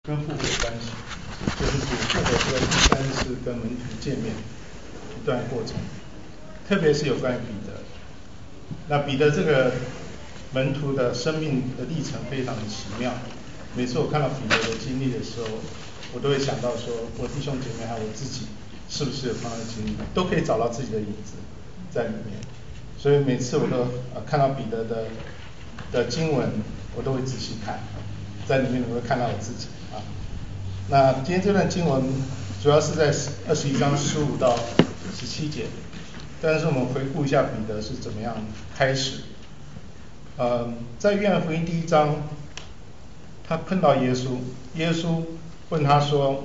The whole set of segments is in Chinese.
跟复活的关系，就是主复活之后第三次跟门徒见面一段过程，特别是有关于彼得。那彼得这个门徒的生命的历程非常的奇妙。每次我看到彼得的经历的时候，我都会想到说，我弟兄姐妹还有我自己，是不是有同样的经历，都可以找到自己的影子在里面。所以每次我都看到彼得的经文，我都会仔细看，在里面我会看到我自己啊。那今天这段经文主要是在21章15到17节，但是我们回顾一下彼得是怎么样开始。在约翰福音第1章，他碰到耶稣，耶稣问他说，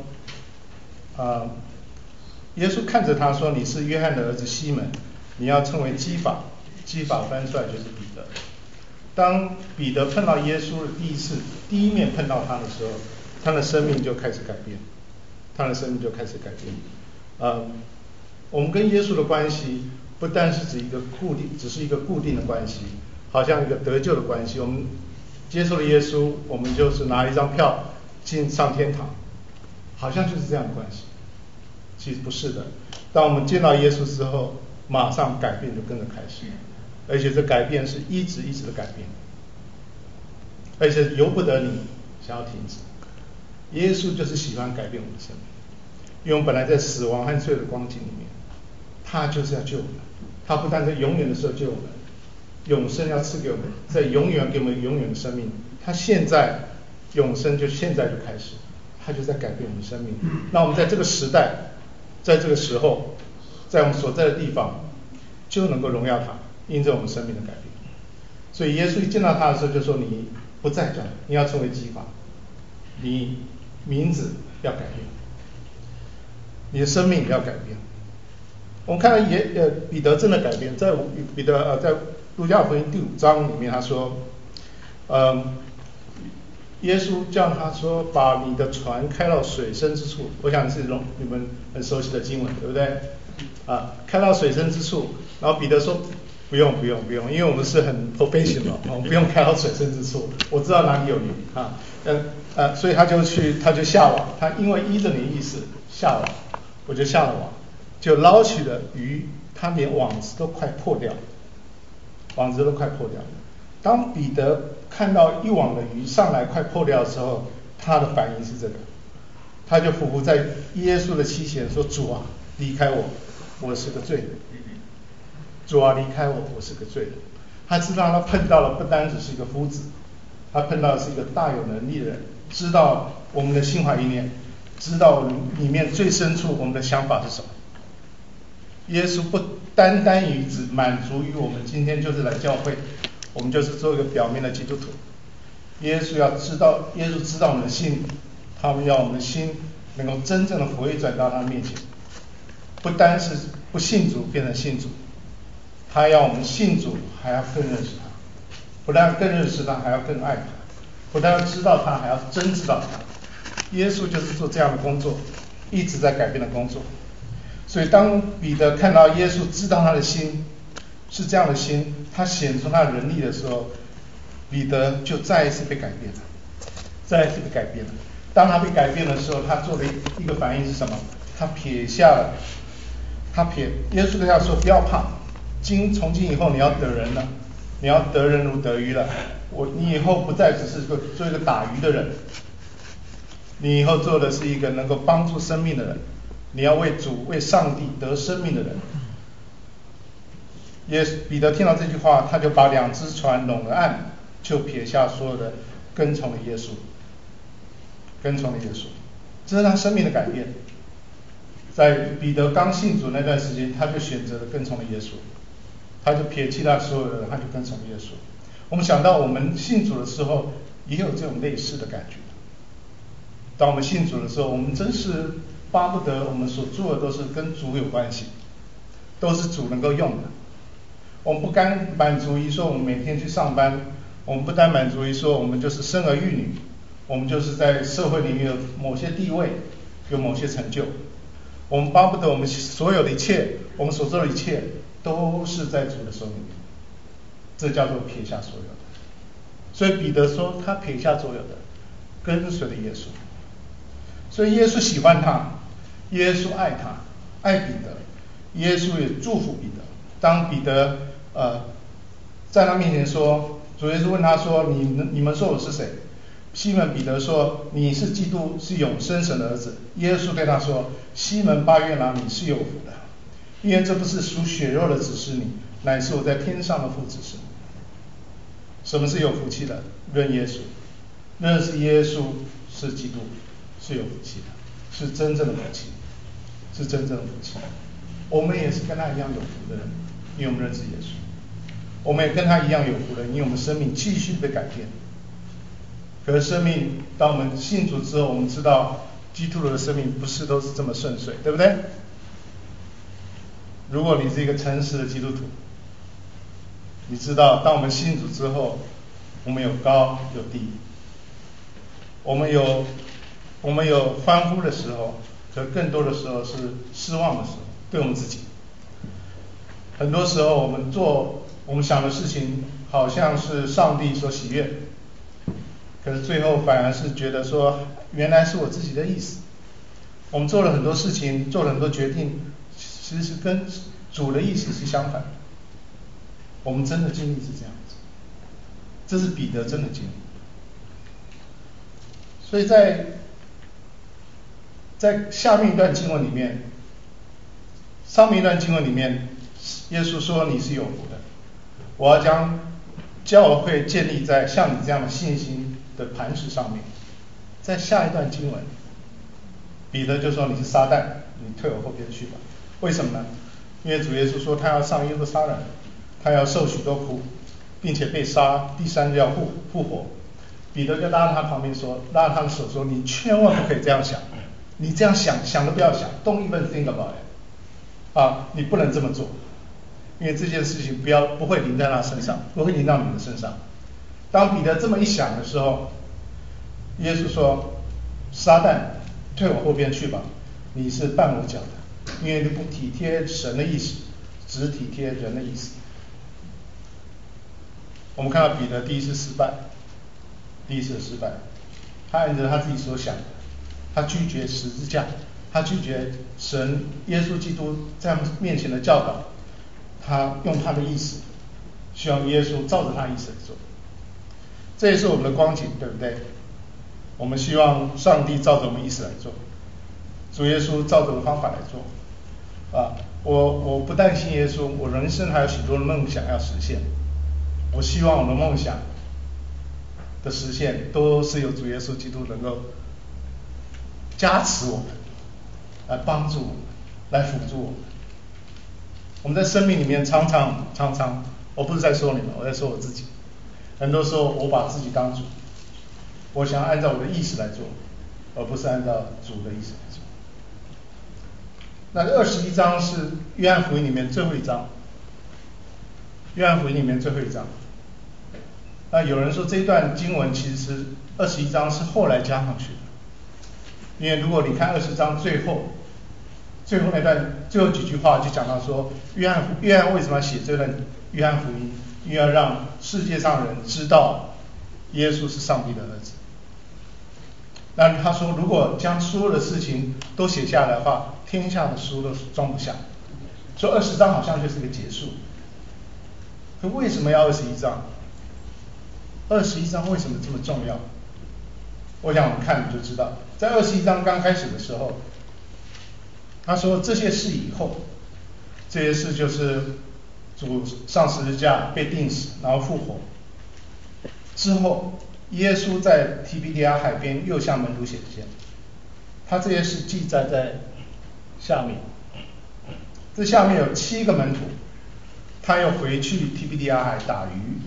耶稣看着他说：“你是约翰的儿子西门，你要称为基法。”基法翻出来就是彼得。当彼得碰到耶稣的第一面碰到他的时候，他的生命就开始改变，我们跟耶稣的关系不单是只是一个固定的关系，好像一个得救的关系。我们接受了耶稣，我们就是拿一张票上天堂，好像就是这样的关系。其实不是的，当我们见到耶稣之后，马上改变就跟着开始，而且这改变是一直的改变，而且由不得你想要停止。耶稣就是喜欢改变我们的生命，因为我们本来在死亡和罪的光景里面，他就是要救我们。他不但在永远的时候救我们，永生要赐给我们，在永远给我们永远的生命。他现在永生就现在就开始，他就在改变我们的生命。那我们在这个时代，在这个时候，在我们所在的地方，就能够荣耀他，因着我们生命的改变。所以耶稣一见到他的时候就说：“你不再这样，你要成为基法，你名字要改变，你的生命要改变。”我们看到彼得真的改变，在路加福音第5章里面，他说，耶稣叫他说：“把你的船开到水深之处。”我想是你们很熟悉的经文，对不对？开到水深之处，然后彼得说：“不用，因为我们是很 professional， 我们不用开到水深之处，我知道哪里有鱼啊。”所以他就下网，他因为依着你的意思下网，我就下了网，就捞起的鱼，他连网子都快破掉了。当彼得看到一网的鱼上来快破掉的时候，他的反应是这个，他就俯伏在耶稣的膝前说：“主啊，离开我，我是个罪人。主啊，离开我，我是个罪人。”他知道他碰到了不单只是一个夫子，他碰到的是一个大有能力的人，知道我们的心怀意念，知道里面最深处我们的想法是什么。耶稣不单单于只满足于我们今天就是来教会，我们就是做一个表面的基督徒。耶稣知道我们的心，他们要我们的心能够真正的回转到他面前，不单是不信主变成信主，他要我们信主还要更认识他，不但更认识他，还要更爱他，不但知道他，还要真知道他。耶稣就是做这样的工作，一直在改变的工作。所以当彼得看到耶稣知道他的心是这样的心，他显出他的能力的时候，彼得就再一次被改变了。当他被改变的时候，他做的一个反应是什么？他撇下了，耶稣对他说：“不要怕，从今以后你要得人了，你要得人如得鱼了。你以后不再只是做一个打鱼的人，你以后做的是一个能够帮助生命的人，你要为主为上帝得生命的人。”彼得听到这句话，他就把2只船拢了岸，就撇下所有的，跟从了耶稣。这是他生命的改变。在彼得刚信主那段时间，他就选择了跟从了耶稣，他就撇弃他所有的人，他就跟从耶稣。我们想到我们信主的时候，也有这种类似的感觉。当我们信主的时候，我们真是巴不得我们所做的都是跟主有关系，都是主能够用的。我们不单满足于说我们每天去上班，我们不单满足于说我们就是生儿育女，我们就是在社会里面有某些地位，有某些成就。我们巴不得我们所有的一切，我们所做的一切都是在主的手里面，这叫做撇下所有的。所以彼得说他撇下所有的，跟随了耶稣。 所以耶稣喜欢他，耶稣爱他，爱彼得，耶稣也祝福彼得。当彼得在他面前说，主耶稣问他说：“你们说我是谁？”西门彼得说：“你是基督，是永生神的儿子。”耶稣对他说：“西门巴约拿，你是有福的，因为这不是属血肉的指示你，乃是我在天上的父指示你。”什么是有福气的？认耶稣，认识耶稣是基督，是有福气的，是真正的福气，是真正的福气。我们也是跟他一样有福的人，因为我们认识耶稣。我们也跟他一样有福的人，因为我们生命继续被改变。可是生命，当我们信主之后，我们知道基督徒的生命不是都是这么顺遂，对不对？如果你是一个诚实的基督徒，你知道当我们信主之后，我们有高有低，我们有欢呼的时候，可更多的时候是失望的时候，对我们自己。很多时候我们想的事情好像是上帝所喜悦，可是最后反而是觉得说原来是我自己的意思。我们做了很多事情，做了很多决定，其实是跟主的意思是相反的。我们真的经历是这样子，这是彼得真的经历。所以在下面一段经文里面，上面一段经文里面，耶稣说你是有福的，我要将教会建立在像你这样的信心的磐石上面。在下一段经文，彼得就说你是撒旦，你退我后边去吧。为什么呢？因为主耶稣说他要上耶路撒冷，他要受许多苦，并且被杀，第三日要复活。彼得就拉着他旁边说，拉着他的手说，你千万不可以这样想，你这样想都不要想 ，Don't even think about it， 你不能这么做，因为这件事情不会临在他身上，不会临到你的身上。当彼得这么一想的时候，耶稣说，撒旦，退我后边去吧，你是绊我脚的，因为你不体贴神的意思，只体贴人的意思。我们看到彼得第一次失败，他按照他自己所想的，他拒绝十字架，他拒绝神耶稣基督在他们面前的教导，他用他的意思，希望耶稣照着他的意思来做。这也是我们的光景，对不对？我们希望上帝照着我们意思来做，主耶稣照着我的方法来做。我不但信耶稣，我人生还有许多的梦想要实现。我希望我的梦想的实现，都是由主耶稣基督能够加持我们，来帮助我们，来辅助我们。我们在生命里面常常，我不是在说你们，我在说我自己。很多时候我把自己当主，我想按照我的意识来做，而不是按照主的意思来做。那21章是约翰福音里面最后一章，那有人说这一段经文其实是21章是后来加上去的，因为如果你看20章最后那段最后几句话就讲到说，约翰为什么要写这段约翰福音？因为要让世界上人知道耶稣是上帝的儿子。那他说，如果将所有的事情都写下来的话，天下的书都装不下。所以20章好像就是个结束。可为什么要21章？21章为什么这么重要？我想我们看你就知道，在21章刚开始的时候，他说这些事以后，这些事就是主上十字架被钉死，然后复活之后，耶稣在提比利亚海边又向门徒显现，他这些事记载在下面。这下面有7个门徒，他又回去提比利亚海打鱼。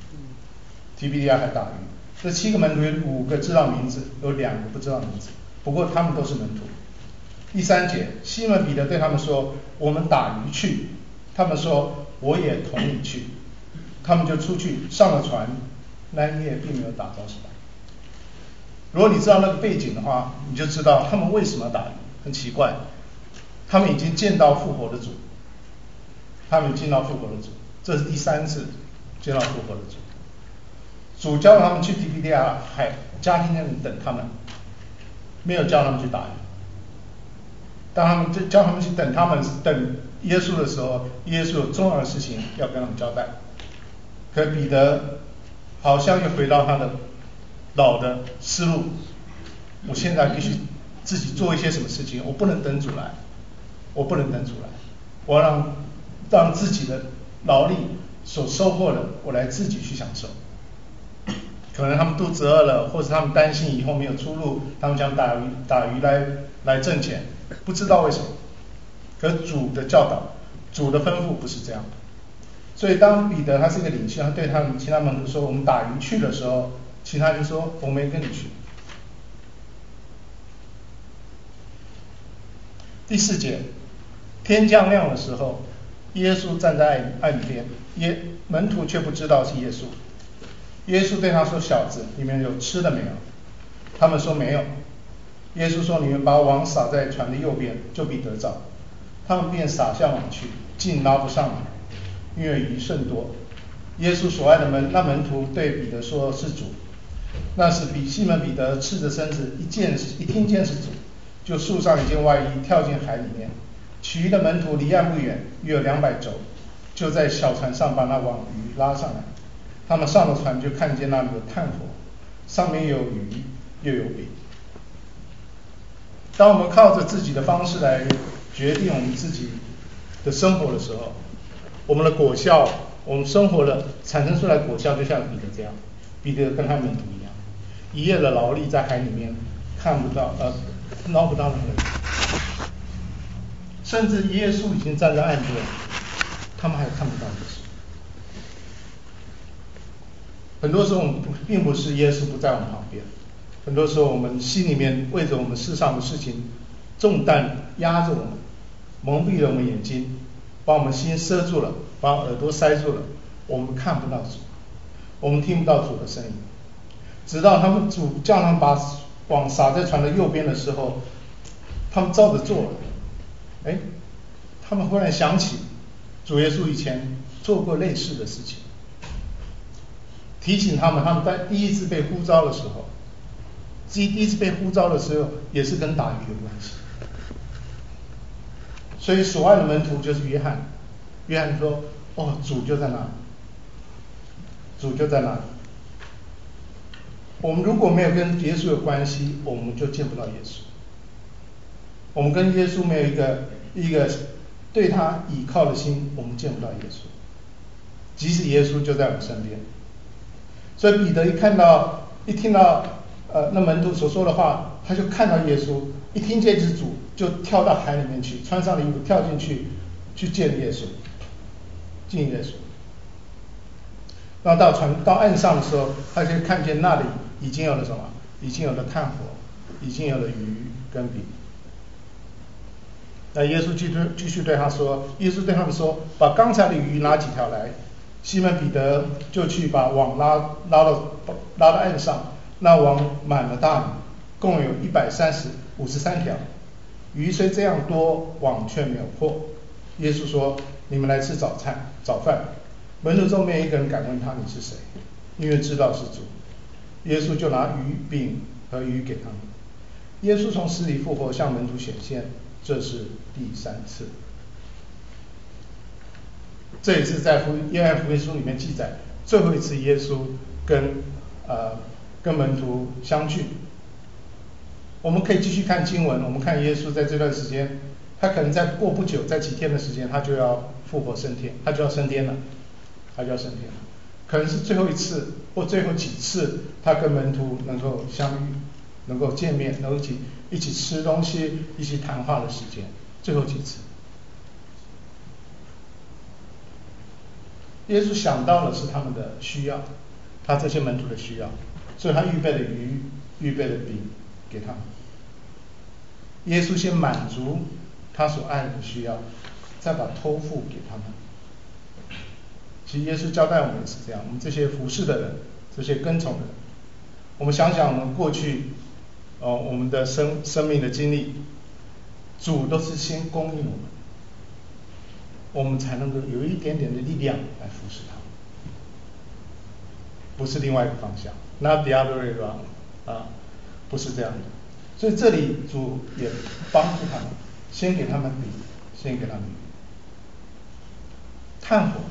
这7个门徒有5个知道名字，有2个不知道名字，不过他们都是门徒。第3节，西门彼得对他们说，我们打鱼去。他们说，我也同你去。他们就出去上了船，那一夜并没有打着什么。如果你知道那个背景的话，你就知道他们为什么打鱼。很奇怪，他们已经见到复活的主，这是第3次见到复活的主。主叫他们去提比利亚海，加利利人等他们。 没有叫他们去打鱼。当他们叫他们去等耶稣的时候，耶稣有重要的事情要跟他们交代。可彼得好像又回到他的老的思路，我现在必须自己做一些什么事情，我不能等主来，我要让自己的劳力所收获的，我来自己去享受。可能他们肚子饿了，或者他们担心以后没有出路，他们想打鱼来挣钱，不知道为什么。可主的教导，主的吩咐不是这样。所以当彼得他是一个领袖，他对他们其他门徒说我们打鱼去的时候，其他人说我没跟你去。第4节，天将亮的时候，耶稣站在岸边，门徒却不知道是耶稣。耶稣对他说：“小子，你们有吃的没有？”他们说没有。耶稣说：“你们把网撒在船的右边，就必得着。”他们便撒下网去，竟捞不上来，因为鱼甚多。耶稣所爱的那门徒对彼得说：“是主。”那时西门彼得赤着身子，一听见是主，就束上一件外衣，跳进海里面。其余的门徒离岸不远，约有200肘，就在小船上把那网鱼拉上来。他们上了船，就看见那里有炭火，上面有鱼，又有饼。当我们靠着自己的方式来决定我们自己的生活的时候，我们的果效，我们生活的产生出来果效，就像彼得这样，彼得跟他门徒一样，一夜的劳力在海里面看不到捞不到任何人，甚至耶稣已经站在岸边，他们还看不到耶稣。很多时候我们并不是耶稣不在我们旁边，很多时候我们心里面为着我们世上的事情重担压着我们，蒙蔽了我们眼睛，把我们心塞住了，把耳朵塞住了，我们看不到主，我们听不到主的声音。直到主叫他们把网撒在船的右边的时候，他们照着做了。他们忽然想起主耶稣以前做过类似的事情，提醒他们在第一次被呼召的时候，也是跟打鱼有关系。所以所爱的门徒就是约翰。约翰说：“主就在那里，主就在那里。”我们如果没有跟耶稣有关系，我们就见不到耶稣。我们跟耶稣没有一个对他倚靠的心，我们见不到耶稣。即使耶稣就在我们身边。所以彼得一听到那门徒所说的话，他就看到耶稣，一听见是主，就跳到海里面去，穿上了衣服跳进去，去见耶稣，敬耶稣。然后到岸上的时候，他就看见那里已经有了什么？已经有了炭火，已经有了鱼跟饼。那耶稣继续对他说，耶稣对他们说：“把刚才的鱼拿几条来。”西门彼得就去把网拉到岸上，那网满了大鱼，共有153条。鱼虽这样多，网却没有破。耶稣说：“你们来吃早饭。”门徒中没有一个人敢问他：“你是谁？”因为知道是主。耶稣就拿饼和鱼给他们。耶稣从死里复活，向门徒显现，这是第3次。这也是在约翰福音书里面记载最后一次耶稣跟门徒相聚。我们可以继续看经文，我们看耶稣在这段时间，他可能再过不久，在几天的时间，他就要复活升天，他就要升天了。可能是最后一次或最后几次，他跟门徒能够相遇，能够见面，能够一起吃东西，一起谈话的时间，最后几次。耶稣想到的是他们的需要，他这些门徒的需要，所以他预备了鱼，预备了饼给他们。耶稣先满足他所爱的需要，再把托付给他们。其实耶稣交代我们也是这样，我们这些服侍的人，这些跟从的人，我们想想我们过去我们的生命的经历，主都是先供应我们才能够有一点点的力量来服侍他，不是另外一个方向。Not the other way around，不是这样的。 所以这里主也帮助他们，先给他们饼，先给他们鱼。炭火，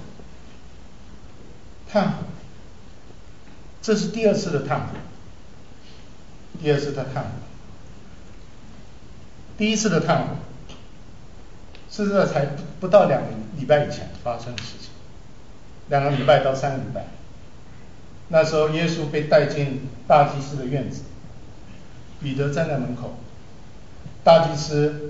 炭火，这是第二次的炭火，第二次的炭火。第一次的炭火是这才不到2个礼拜以前发生的事情，2个礼拜到3个礼拜。那时候耶稣被带进大祭司的院子，彼得站在门口，大祭司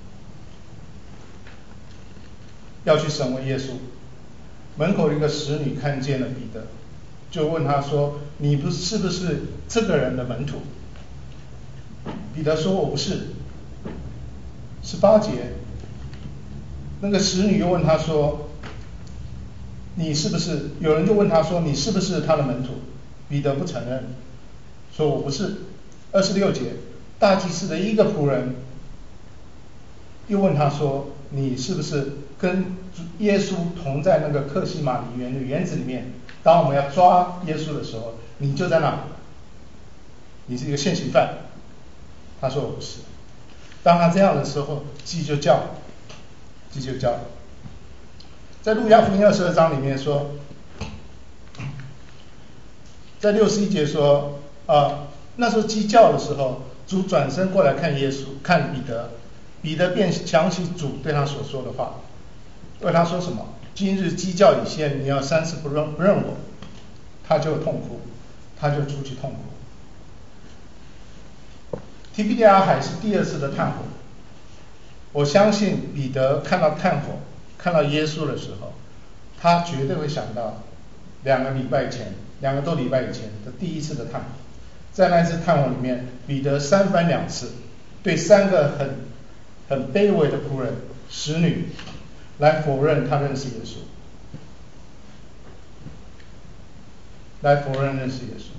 要去审问耶稣，门口一个使女看见了彼得，就问他说：“你是不是这个人的门徒？”彼得说：“我不是。”18节，那个使女又问他说：“你是不是？”有人就问他说：“你是不是他的门徒？”彼得不承认，说：“我不是。”26节，大祭司的一个仆人又问他说：“你是不是跟耶稣同在那个客西马尼园的园子里面？当我们要抓耶稣的时候，你就在那里，你是一个现行犯。”他说：“我不是。”当他这样的时候，鸡就叫，鸡就叫。在路加福音22章里面说，在61节说，那时候鸡叫的时候，主转身过来看耶稣，看彼得，彼得便想起主对他所说的话，对他说什么？今日鸡叫已现，你要3次不认我。他就痛哭，他就出去痛哭。提比利亚海是第二次的炭火，我相信彼得看到炭火，看到耶稣的时候，他绝对会想到2个礼拜前，2个多礼拜以前的第一次的炭火。在那次炭火里面，彼得3番2次对3个很卑微的仆人、使女来否认他认识耶稣，来否认认识耶稣。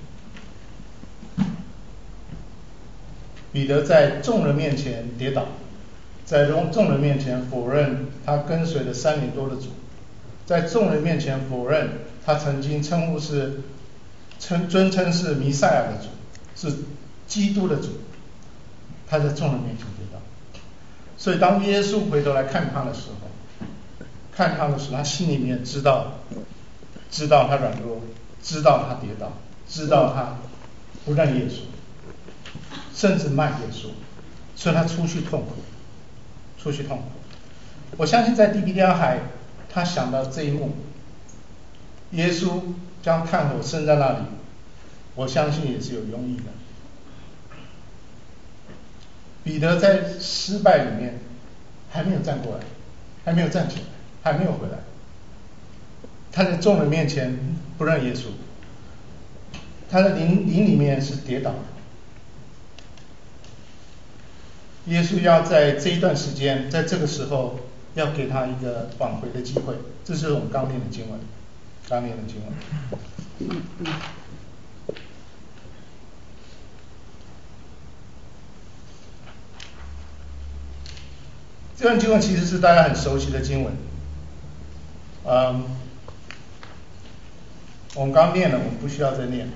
彼得在众人面前跌倒，在众人面前否认他跟随了3年多的主，在众人面前否认他曾经尊称是弥赛亚的主，是基督的主。他在众人面前跌倒，所以当耶稣回头来看他的时候，他心里面知道他软弱，知道他跌倒，知道他不认耶稣，甚至卖耶稣，所以他出去痛苦。我相信在提比利亚海，他想到这一幕，耶稣将炭火升在那里，我相信也是有用意的。彼得在失败里面还没有站过来，还没有站起来，还没有回来，他在众人面前不认耶稣，他的灵里面是跌倒的。耶稣要在这一段时间，在这个时候要给他一个挽回的机会，这是我们刚念的经文。这段经文其实是大家很熟悉的经文，我们刚念了，我们不需要再念。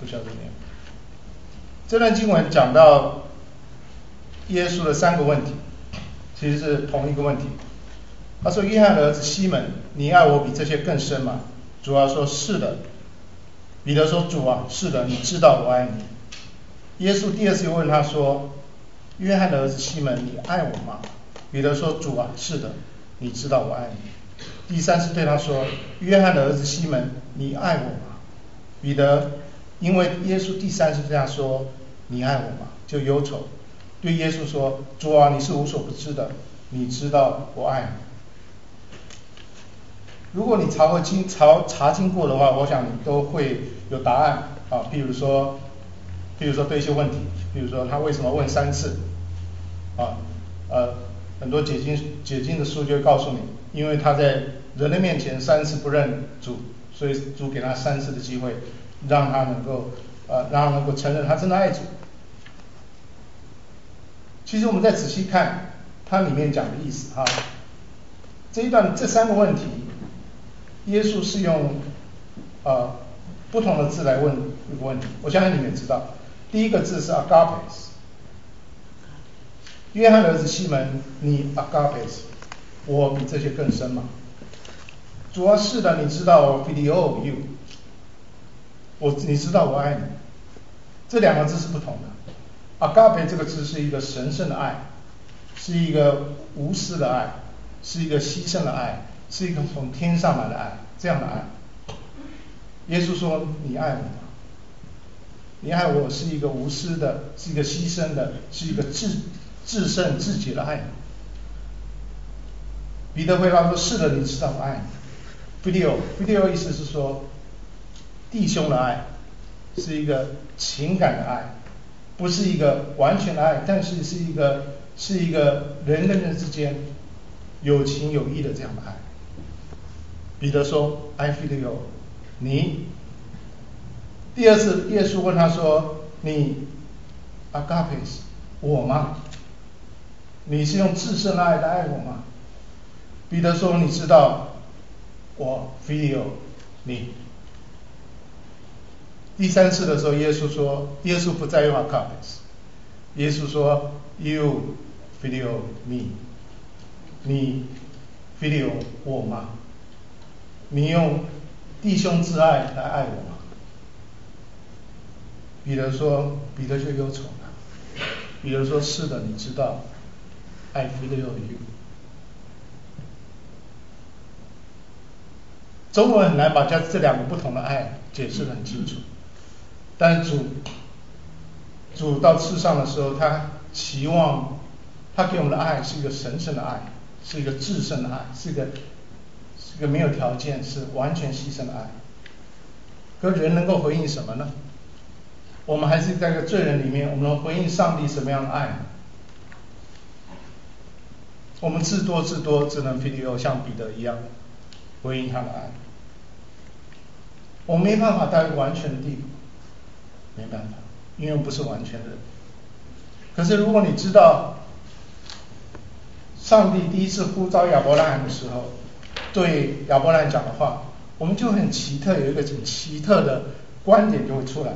这段经文讲到耶稣的3个问题，其实是同一个问题。他说：“约翰的儿子西门，你爱我比这些更深吗？”主要说：“是的。”彼得说：“主啊，是的，你知道我爱你。”耶稣第2次又问他说：“约翰的儿子西门，你爱我吗？”彼得说：“主啊，是的，你知道我爱你。”第3次对他说：“约翰的儿子西门，你爱我吗？”彼得因为耶稣第3次对他说：“你爱我吗？”就忧愁，对耶稣说：“主啊，你是无所不知的，你知道我爱你。”如果你查经过的话，我想你都会有答案啊。譬如说对一些问题，比如说他为什么问3次啊？很多解经的书就会告诉你，因为他在人的面前3次不认主，所以主给他3次的机会，让他能够承认他真的爱主。其实我们再仔细看它里面讲的意思这3个问题，耶稣是用不同的字来问一个问题。我相信你们也知道，第一个字是 agapes， 约翰的儿子西门，你 agape， 我比这些更深吗？主啊，是的，你知道我 phileo you， 你知道我爱你。这两个字是不同的。agape 这个字是一个神圣的爱，是一个无私的爱，是一个牺牲的爱，是一个从天上来的爱，这样的爱。耶稣说：“你爱我吗？你爱我是一个无私的，是一个牺牲的，是一个至圣至极的爱。”彼得回答说：“是的，你知道我爱你。phileo 意思是说弟兄的爱，是一个情感的爱，不是一个完全的爱，但是是一个人跟人之间有情有义的这样的爱。”彼得说 ：“I phileo 你。”第二次，耶稣问他说：“你 agapes 我吗？你是用至圣的爱来爱我吗？”彼得说：“你知道我 phileo 你。”第三次的时候，耶稣不再用 agapes， 耶稣说 ：“You phileo me， 你 phileo 我吗？你用弟兄之爱来爱我吗？”彼得就忧愁了。彼得说：“是的，你知道 I phileo you。”中文很难把这两个不同的爱解释得很清楚，但是主到世上的时候，他期望他给我们的爱是一个神圣的爱，是一个至圣的爱，是一个没有条件，是完全牺牲的爱。可人能够回应什么呢？我们还是在一个罪人里面，我们能回应上帝什么样的爱呢？我们至多只能 phileo 像彼得一样回应他的爱。我们没办法到完全的地步，没办法，因为我们不是完全的人。可是如果你知道上帝第一次呼召亚伯拉罕的时候，对亚伯拉罕讲的话，我们就很奇特，有一个很奇特的观点就会出来。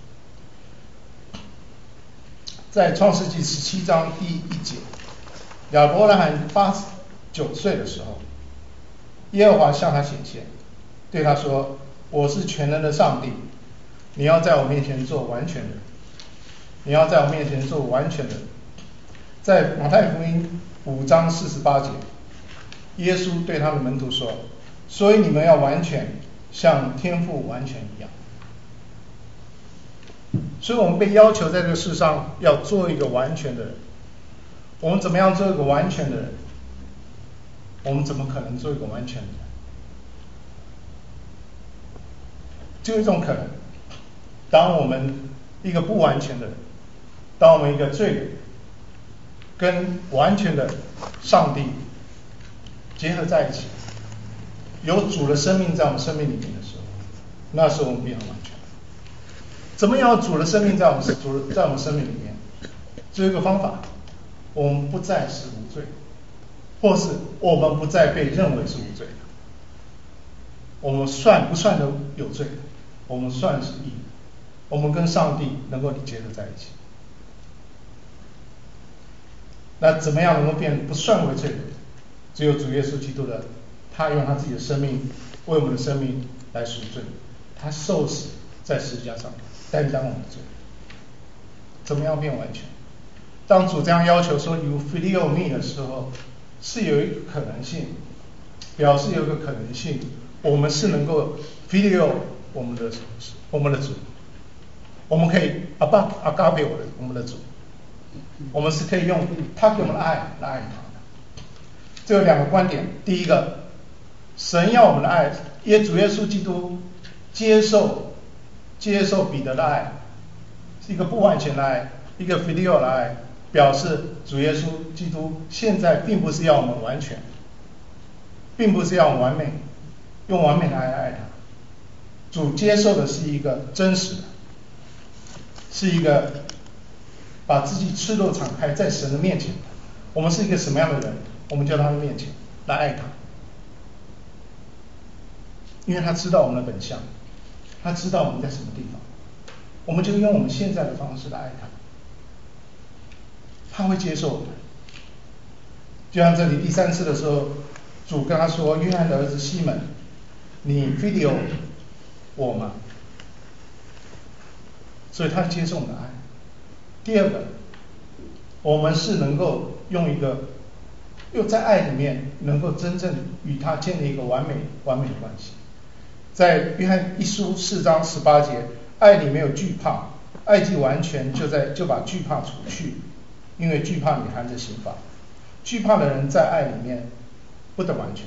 在创世纪17章第1节，亚伯拉罕89岁的时候，耶和华向他显现，对他说：“我是全能的上帝，你要在我面前做完全人，你要在我面前做完全人。”在马太福音5章48节，耶稣对他的门徒说：“所以你们要完全，像天父完全一样。”所以我们被要求在这个世上要做一个完全的人。我们怎么样做一个完全的人？我们怎么可能做一个完全的人？就有一种可能，当我们一个不完全的人，当我们一个罪人跟完全的上帝结合在一起，有主的生命在我们生命里面的时候，那时候我们变成完全。怎么样有主的生命在我们生命里面？只有一个方法，我们不再是无罪，或是我们不再被认为是无罪的。我们不算的有罪的，我们算是义的，我们跟上帝能够结合在一起。那怎么样能够变不算为罪的？只有主耶稣基督的，他用他自己的生命为我们的生命来赎罪，他受死在十字架上担当我们的罪。怎么样变完全？当主这样要求说 "You phileo me" 的时候，是有一个可能性，表示有一个可能性，我们是能够 phileo 我们的主，我们可以 agape 我们的主，我们是可以用他给我们的爱来爱他的。这有两个观点，第一个，神要我们的爱，主耶稣基督接受彼得的爱，是一个不完全的爱，一个 phileo 的爱，表示主耶稣基督现在并不是要我们完全，并不是要我们完美，用完美的爱来爱他。主接受的是一个真实的，是一个把自己赤裸敞开在神的面前。我们是一个什么样的人，我们就到他的面前来爱他，因为他知道我们的本相，他知道我们在什么地方，我们就用我们现在的方式来爱他，他会接受我们， 就像这里第3次的时候，主跟他说：“约翰的儿子西门，你 video 我吗？”所以他接受我们的爱。第二个，我们是能够用一个又在爱里面能够真正与他建立一个完美的关系。在约翰一书4章18节，爱里没有惧怕，爱既完全，就把惧怕除去，因为惧怕里含着刑罚。惧怕的人在爱里面不得完全。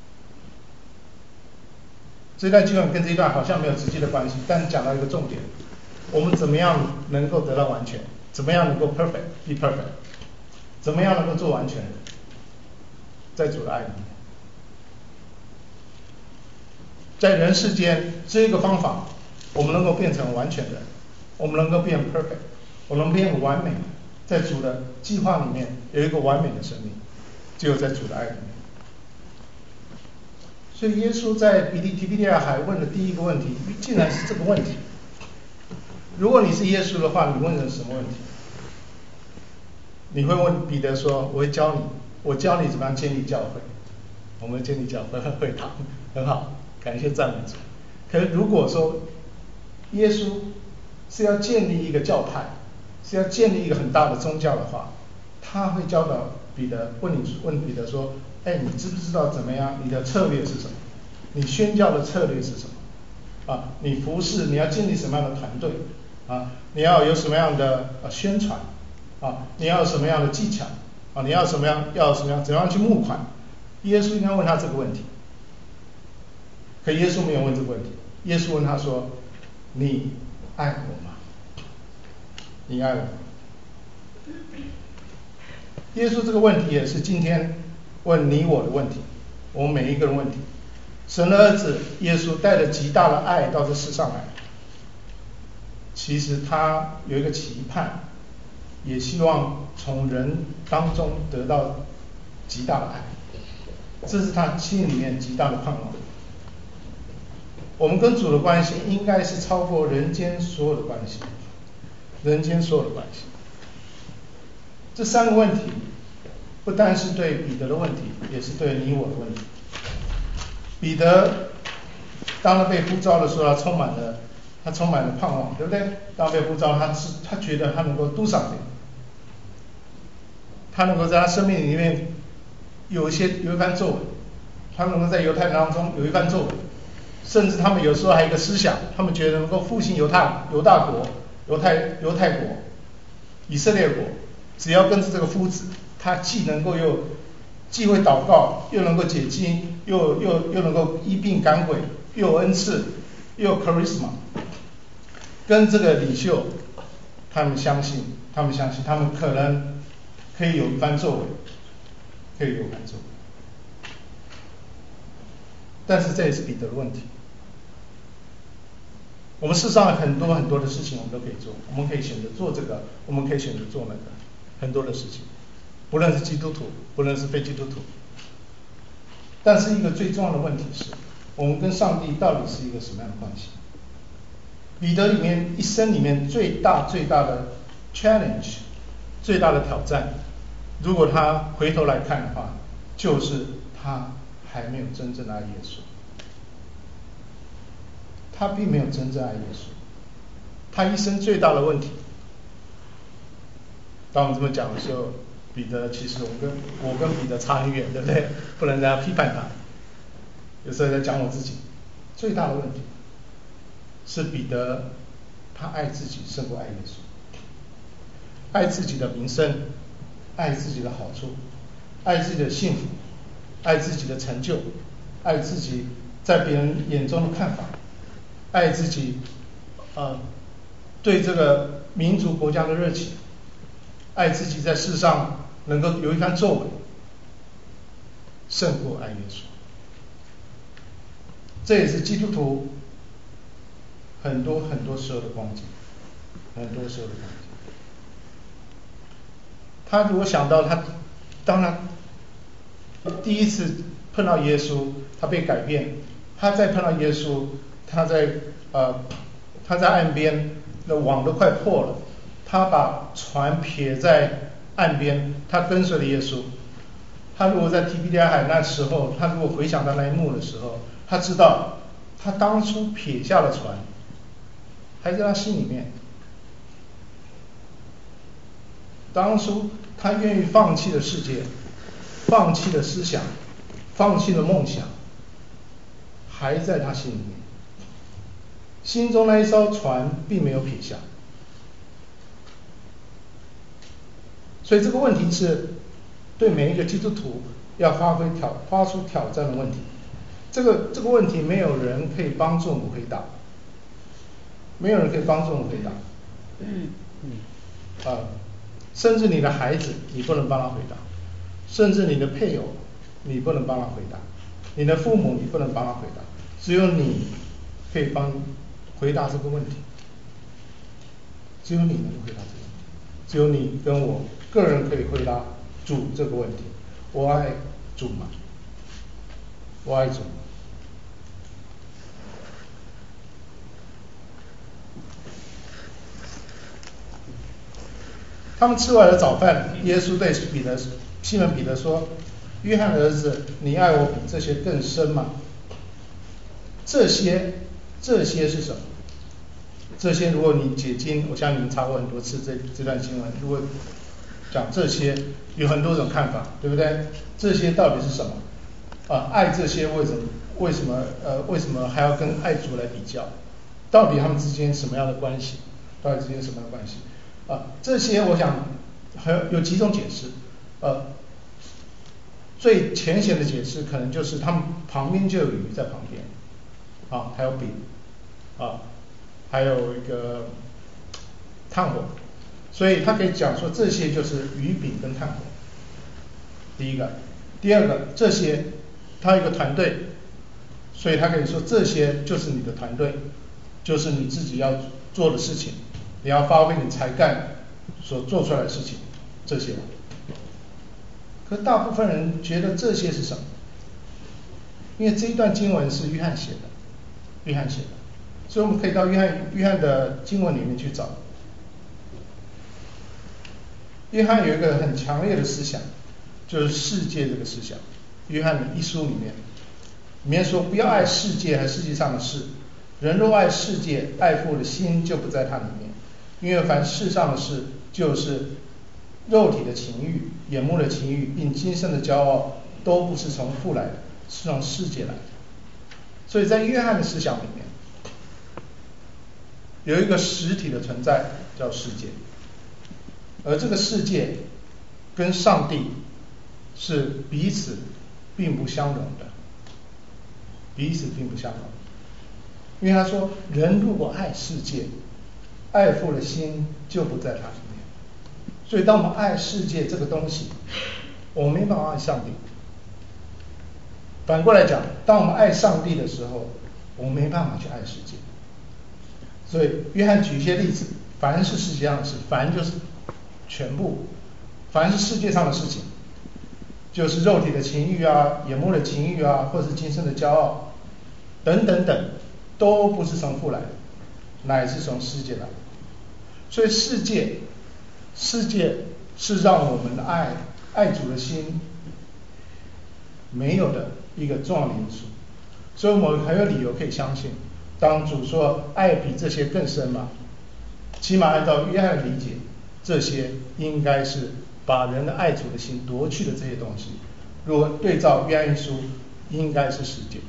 这段经文跟这一段好像没有直接的关系，但是讲到一个重点：我们怎么样能够得到完全？怎么样能够 be perfect？ 怎么样能够做完全人？在主的爱里面。在人世间这一个方法，我们能够变成完全人，我们能够变 perfect， 我们能变完美。在主的计划里面有一个完美的生命，只有在主的爱里面。所以耶稣在提比利亚海问的第一个问题，竟然是这个问题。如果你是耶稣的话，你问的是什么问题？你会问彼得说：“我会教你，我教你怎么样建立教会。”我们建立教会会堂很好，感谢赞美主。可是如果说耶稣是要建立一个教派，是要建立一个很大的宗教的话，他会教导彼得，问彼得说：“哎，你知不知道怎么样？你的策略是什么？你宣教的策略是什么？啊，你服侍你要建立什么样的团队？啊，你要有什么样的宣传？啊，你要有什么样的技巧？啊，你要怎么样怎样去募款？”耶稣应该问他这个问题，可耶稣没有问这个问题。耶稣问他说：“你爱我吗？你爱我吗？”耶稣这个问题也是今天问你我的问题，我们每一个人问题。神的儿子耶稣带着极大的爱到这世上来，其实他有一个期盼，也希望从人当中得到极大的爱，这是他心里面极大的盼望。我们跟主的关系应该是超过人间所有的关系，人间所有的关系。这3个问题不单是对彼得的问题，也是对你我的问题。彼得当他被呼召的时候，他充满了盼望，对不对？当被呼召，他觉得他能够 do something， 他能够在他生命里面有一番作为，他能够在犹太人当中有一番作为，甚至他们有时候还有一个思想，他们觉得能够复兴犹大国、犹太国、以色列国，只要跟着这个夫子，他既会祷告，又能够解经，又能够医病赶鬼，又有恩赐，又有 charisma， 跟这个领袖，他们相信他们可能可以有一番作为，但是这也是彼得的问题。我们世上很多的事情我们都可以做，我们可以选择做这个，我们可以选择做那个，很多的事情，不论是基督徒，不论是非基督徒。但是一个最重要的问题是，我们跟上帝到底是一个什么样的关系？彼得一生里面最大的 challenge， 最大的挑战，如果他回头来看的话，就是他还没有真正的爱耶稣。他并没有真正爱耶稣，他一生最大的问题。当我们这么讲的时候，彼得其实我跟彼得差很远，对不对？不能这样批判他。有时候在讲我自己，最大的问题是彼得他爱自己胜过爱耶稣，爱自己的名声，爱自己的好处，爱自己的幸福，爱自己的成就，爱自己在别人眼中的看法，爱自己对这个民族国家的热情，爱自己在世上能够有一番作为，胜过爱耶稣。这也是基督徒很多时候的光景，他如果想到当他第一次碰到耶稣，他被改变，他再碰到耶稣，他在岸边的网都快破了，他把船撇在岸边，他跟随了耶稣。 他如果在提比利亚海那时候，他如果回想到那一幕的时候，他知道他当初撇下了船，还在他心里面。当初他愿意放弃的世界，放弃的思想，放弃的梦想，还在他心里面。心中那一艘船并没有撇下。所以这个问题是对每一个基督徒要发出挑战的问题。这个问题没有人可以帮助我们回答，没有人可以帮助我们回答。甚至你的孩子，你不能帮他回答；甚至你的配偶，你不能帮他回答；你的父母，你不能帮他回答。只有你可以回答这个问题，只有你能回答这个问题，只有你跟我个人可以回答主这个问题：我爱主吗？我爱主吗？他们吃完了早饭，耶稣对西门彼得说：“约翰的儿子，你爱我比这些更深吗？”这些是什么？这些如果你解经，我相信你们查过很多次这段经文。如果讲这些，有很多种看法，对不对？这些到底是什么？爱这些为什么还要跟爱主来比较？到底他们之间什么样的关系？这些我想有几种解释。最浅显的解释可能就是他们旁边就有鱼在旁边，还有饼，还有一个炭火，所以他可以讲说这些就是鱼饼跟炭火。第一个，第二个，这些他有一个团队，所以他可以说这些就是你的团队，就是你自己要做的事情，你要发挥你才干所做出来的事情，这些。可大部分人觉得这些是什么？因为这一段经文是约翰写的，所以我们可以到约翰的经文里面去找。约翰有一个很强烈的思想，就是世界这个思想。约翰的一书里面说，不要爱世界和世界上的事，人若爱世界，爱父的心就不在它里面。因为凡世上的事，就是肉体的情欲、眼目的情欲，并今生的骄傲，都不是从父来的，是从世界来的。所以在约翰的思想里面，有一个实体的存在叫世界，而这个世界跟上帝是彼此并不相容的，因为他说，人如果爱世界，爱父的心就不在他里面。所以当我们爱世界这个东西，我们没办法爱上帝。反过来讲，当我们爱上帝的时候，我们没办法去爱世界。所以约翰举一些例子，凡是世界上的事，凡就是全部，凡是世界上的事情，就是肉体的情欲啊、眼目的情欲啊，或是今生的骄傲等等等，都不是从父来的，乃是从世界来的。所以世界是让我们的爱主的心没有的一个重要的因素。所以我们很有理由可以相信，当主说爱比这些更深嘛，起码按照约翰的理解，这些应该是把人的爱主的心夺去的这些东西。如果对照约翰一书，应该是世界。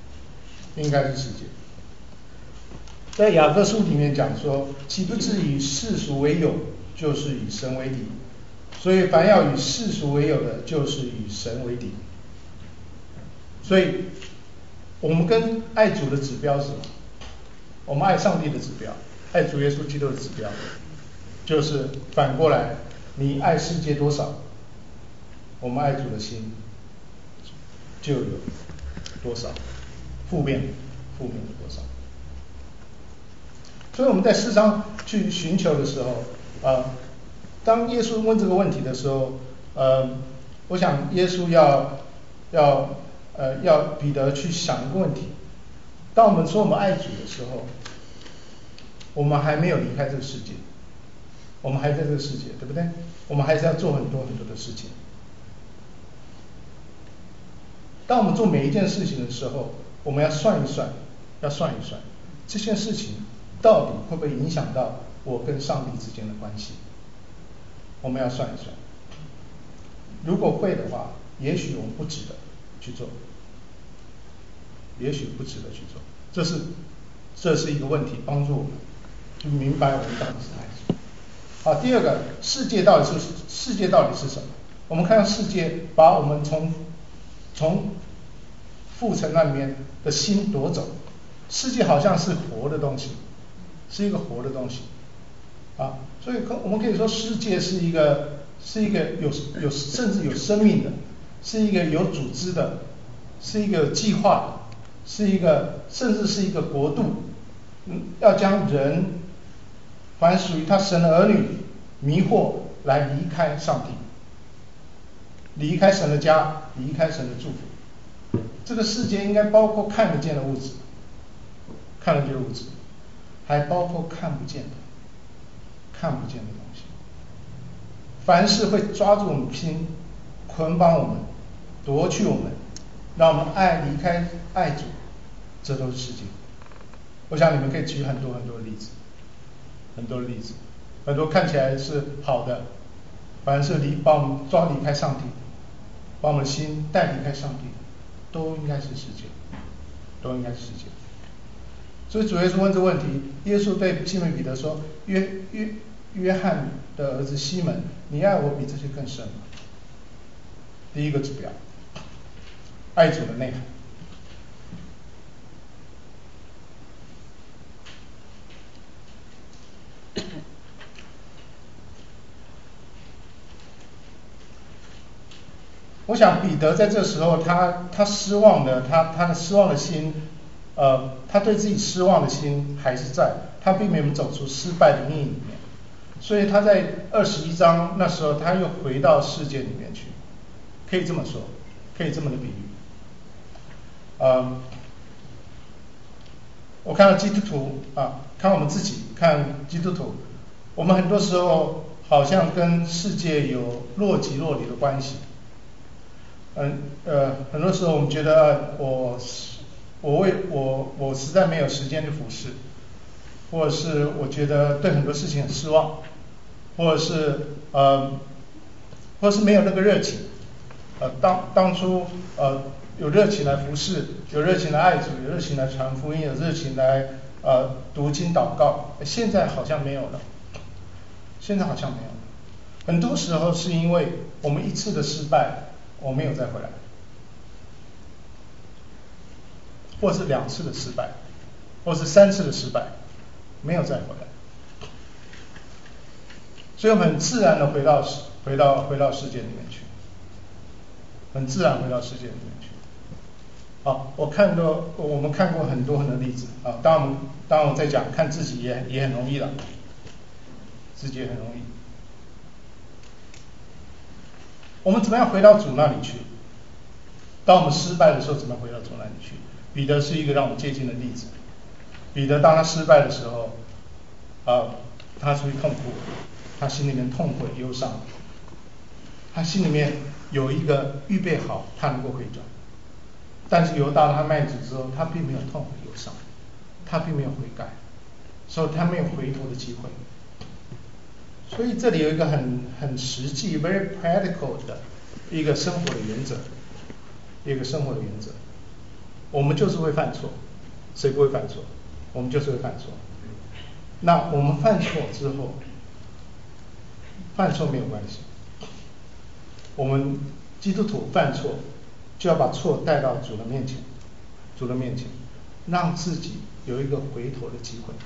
在雅各书里面讲说，岂不是以世俗为友，就是以神为敌？所以凡要与世俗为友的，就是与神为敌。所以我们跟爱主的指标是什么？我们爱上帝的指标，爱主耶稣基督的指标，就是反过来，你爱世界多少，我们爱主的心就有多少，负面的多少。所以我们在世上去寻求的时候，当耶稣问这个问题的时候，我想耶稣要彼得去想一个问题：当我们说我们爱主的时候，我们还没有离开这个世界，我们还在这个世界，对不对？我们还是要做很多很多的事情。 当我们做每一件事情的时候，我们要算一算这件事情到底会不会影响到我跟上帝之间的关系，我们要算一算。如果会的话，也许我们不值得去做，也许不值得去做，这是一个问题，帮助我们去明白我们到底是哪一种。好，第二个，世界到底是什么？我们看到世界把我们从父神那边的心夺走，世界好像是活的东西，是一个活的东西啊，所以我们可以说世界是一个有甚至有生命的，是一个有组织的，是一个计划的，是一个甚至是一个国度，要将人凡属于他神的儿女迷惑来离开上帝，离开神的家，离开神的祝福。这个世界应该包括看得见的物质，还包括看不见的东西。凡是会抓住我们心，捆绑我们，夺去我们，让我们离开爱主，这都是世界。我想你们可以举很多的例子，很多看起来是好的，凡是把我们抓离开上帝，把我们的心带离开上帝，都应该是世界。所以主耶稣问这个问题，耶稣对西门彼得说：约翰的儿子西门，你爱我比这些更深吗？第一个指标，爱主的内涵。我想彼得在这时候他失望的，他的失望的心，他对自己失望的心还是在，他并没有走出失败的阴影里面，所以他在21章那时候他又回到世界里面去，可以这么说，可以这么的比喻。我看到基督徒看我们自己，看基督徒，我们很多时候好像跟世界有若即若离的关系。很多时候我们觉得我实在没有时间去服侍，或者是我觉得对很多事情很失望，或者是没有那个热情。当初有热情来服侍，有热情来爱主，有热情来传福音，有热情来读经祷告，现在好像没有了。很多时候是因为我们一次的失败，我没有再回来，或是2次的失败，或是3次的失败，没有再回来，所以我们很自然的回到世界里面去，好，我们看过很多的例子啊，当我在讲看自己也很容易了，我们怎么样回到主那里去？当我们失败的时候，怎么回到主那里去？彼得是一个让我们接近的例子。彼得当他失败的时候，他出于痛苦，他心里面痛悔忧伤，他心里面有一个预备好，他能够回转。但是犹大他卖主之后，他并没有痛悔忧伤，他并没有悔改，所以他没有回头的机会。所以这里有一个很实际 very practical 的一个生活的原则，我们就是会犯错，谁不会犯错？我们就是会犯错。那我们犯错之后，犯错没有关系，我们基督徒犯错就要把错带到主的面前，让自己有一个回头的机会。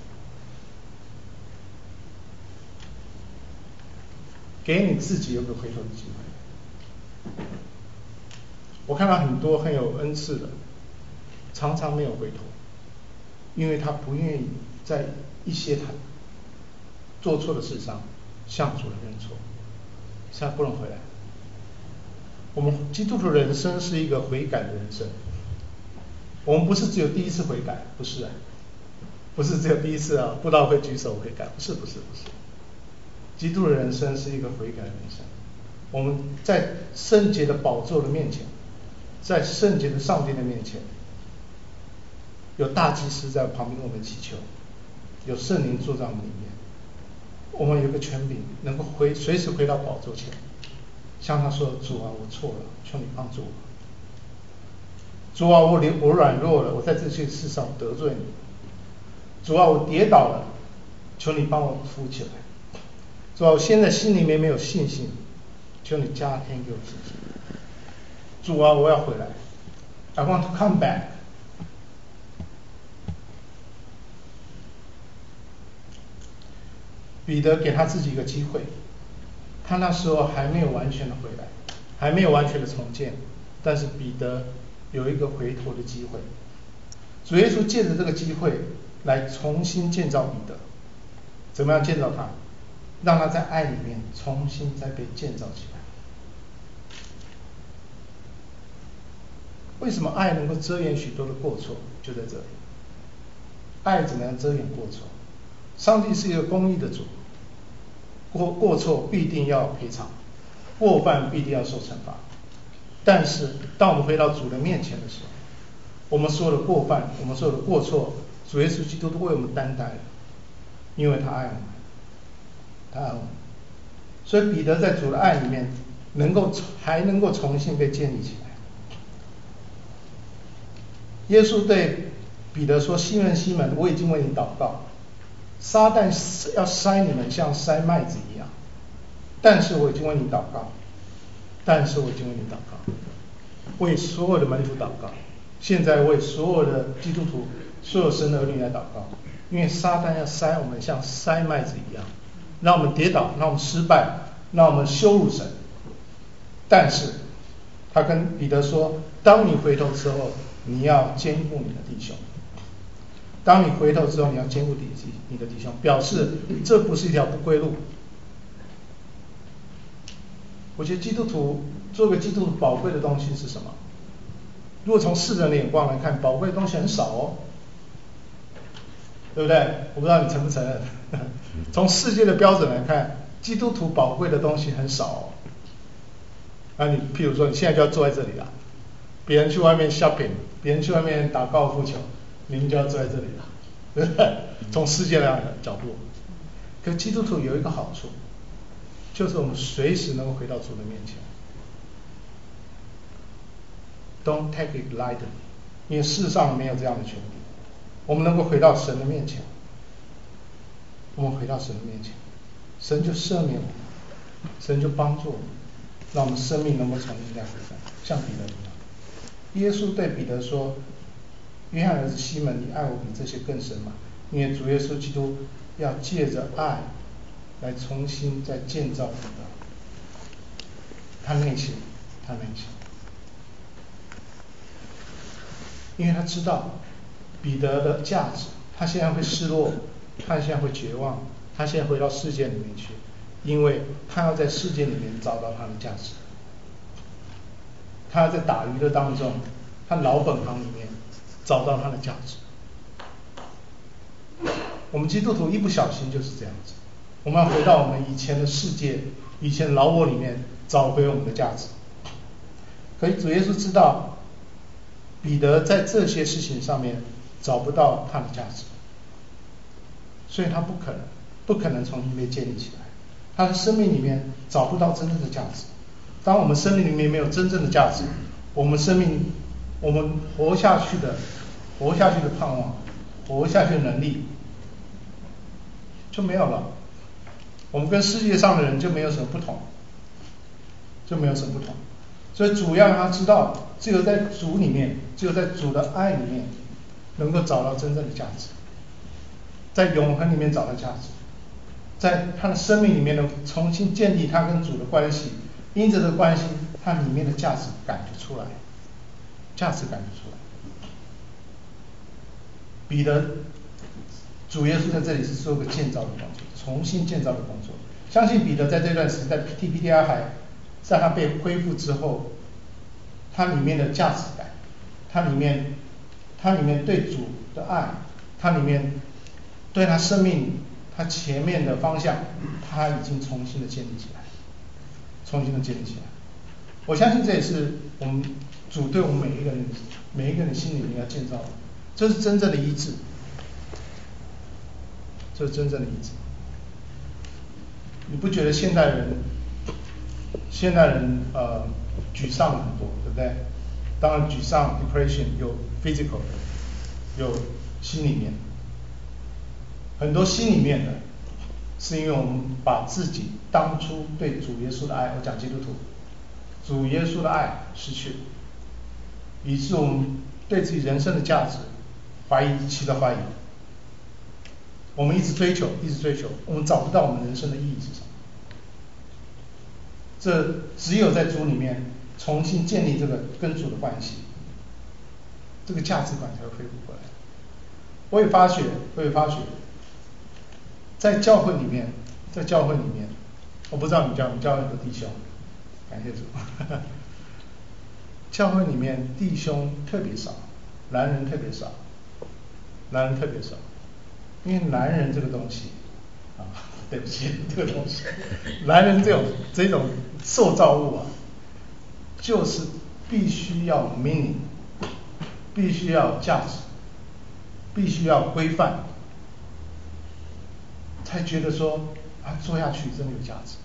给你自己有个回头的机会。我看到很多很有恩赐的，常常没有回头，因为他不愿意在一些他做错的事上向主人认错，所以他不能回来。我们基督徒人生是一个悔改的人生，我们不是只有第一次悔改，不是只有第一次布道会举手悔改，不是。基督的人生是一个悔改的人生，我们在圣洁的宝座的面前， 在圣洁的上帝的面前，有大祭司在旁边为我们祈求，有圣灵坐在我们里面，我们有个权柄，能够随时回到宝座前，向他说：主啊，我错了，求你帮助我。主啊，我软弱了，我在这些事上得罪你。主啊，我跌倒了，求你帮我扶起来。主啊，我现在心里面没有信心，求你加添给我信心。主啊，我要回来 ，I want to come back。彼得给他自己一个机会，他那时候还没有完全的回来，还没有完全的重建，但是彼得有一个回头的机会。主耶稣借着这个机会来重新建造彼得，怎么样建造他？让他在爱里面重新再被建造起来。为什么爱能够遮掩许多的过错？就在这里，爱怎么样遮掩过错？上帝是一个公义的主，过错必定要赔偿，过犯必定要受惩罚。但是当我们回到主的面前的时候，我们所有的过犯，我们所有的过错，主耶稣基督都为我们担待了，因为他爱我们，他爱我们。所以彼得在主的爱里面，还能够重新被建立起来。耶稣对彼得说：西门西门，我已经为你祷告，撒旦要筛你们像筛麦子一样，但是我已经为你祷告，为所有的门徒祷告，现在为所有的基督徒，所有神的儿女来祷告。因为撒旦要筛我们像筛麦子一样，让我们跌倒，让我们失败，让我们羞辱神。但是他跟彼得说：当你回头之后，你要坚固你的弟兄。当你回头之后，你要坚固你的弟兄，表示这不是一条不归路。我觉得基督徒做个基督徒宝贵的东西是什么？如果从世人的眼光来看，宝贵的东西很少哦，对不对？我不知道你承不承认。从世界的标准来看，基督徒宝贵的东西很少哦。你譬如说，你现在就要坐在这里了，别人去外面 shopping， 别人去外面打高尔夫球，你们就要坐在这里了，对不对？从世界的角度，可基督徒有一个好处，就是我们随时能够回到主的面前。Don't take it lightly， 因为世上没有这样的权利。我们能够回到神的面前，神就赦免我们，神就帮助我们，让我们生命能够重新再回来，像彼得一样。耶稣对彼得说：约翰儿子西门，你爱我比这些更深吗？因为主耶稣基督要借着爱来重新再建造彼得，他内心，因为他知道彼得的价值，他现在会失落，他现在会绝望，他现在回到世界里面去，因为他要在世界里面找到他的价值，他要在打鱼的当中，他老本行里面找到他的价值。我们基督徒一不小心就是这样子，我们要回到我们以前的世界，以前的老我里面找回我们的价值。可是主耶稣知道彼得在这些事情上面找不到他的价值，所以他不可能重新被建立起来，他的生命里面找不到真正的价值。当我们生命里面没有真正的价值，我们活下去的盼望，活下去的能力就没有了，我们跟世界上的人就没有什么不同。所以主要让他知道，只有在主里面，只有在主的爱里面，能够找到真正的价值，在永恒里面找到价值，在他的生命里面能重新建立他跟主的关系，因着这个关系，他里面的价值感就出来。彼得，主耶稣在这里是做个建造的工作，重新建造的工作。相信彼得在这段时间，在 TPDR 在他被恢复之后，他里面的价值感，他里面对主的爱，他里面对他生命他前面的方向，他已经重新的建立起来。我相信这也是我们主对我们每一个人心里面要建造，这是真正的医治，这是真正的医治。你不觉得现代人沮丧很多，对不对？当然沮丧 depression 有 physical 的，有心里面，很多心里面的，是因为我们把自己当初对主耶稣的爱，我讲基督徒，主耶稣的爱失去，以致我们对自己人生的价值起了怀疑。我们一直追求，我们找不到我们人生的意义是什么。这只有在主里面重新建立这个跟主的关系，这个价值观才会恢复过来。我也发觉，在教会里面，我不知道你教会有弟兄，感谢主，教会里面弟兄特别少，男人特别少，因为男人这个东西啊，对不起，这个东西，男人这种受造物啊，就是必须要 meaning， 必须要价值，必须要规范，才觉得说啊做下去真的有价值。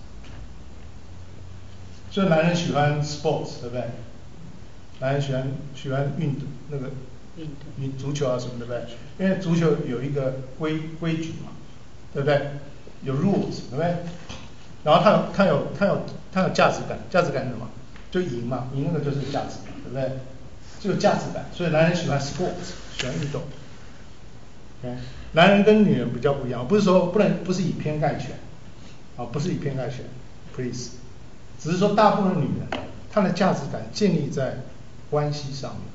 所以男人喜欢 sports， 对不对？男人喜欢运动，那个足球啊什么，对不对？因为足球有一个规矩嘛，对不对？有 rules， 对不对？然后它有价值感，价值感是什么？就赢嘛，赢那个就是价值感，对不对？就有价值感，所以男人喜欢 sports， 喜欢运动。Okay？ 男人跟女人比较不一样，不是以偏概全，不是以偏概全 ，please， 只是说大部分女人她的价值感建立在关系上面。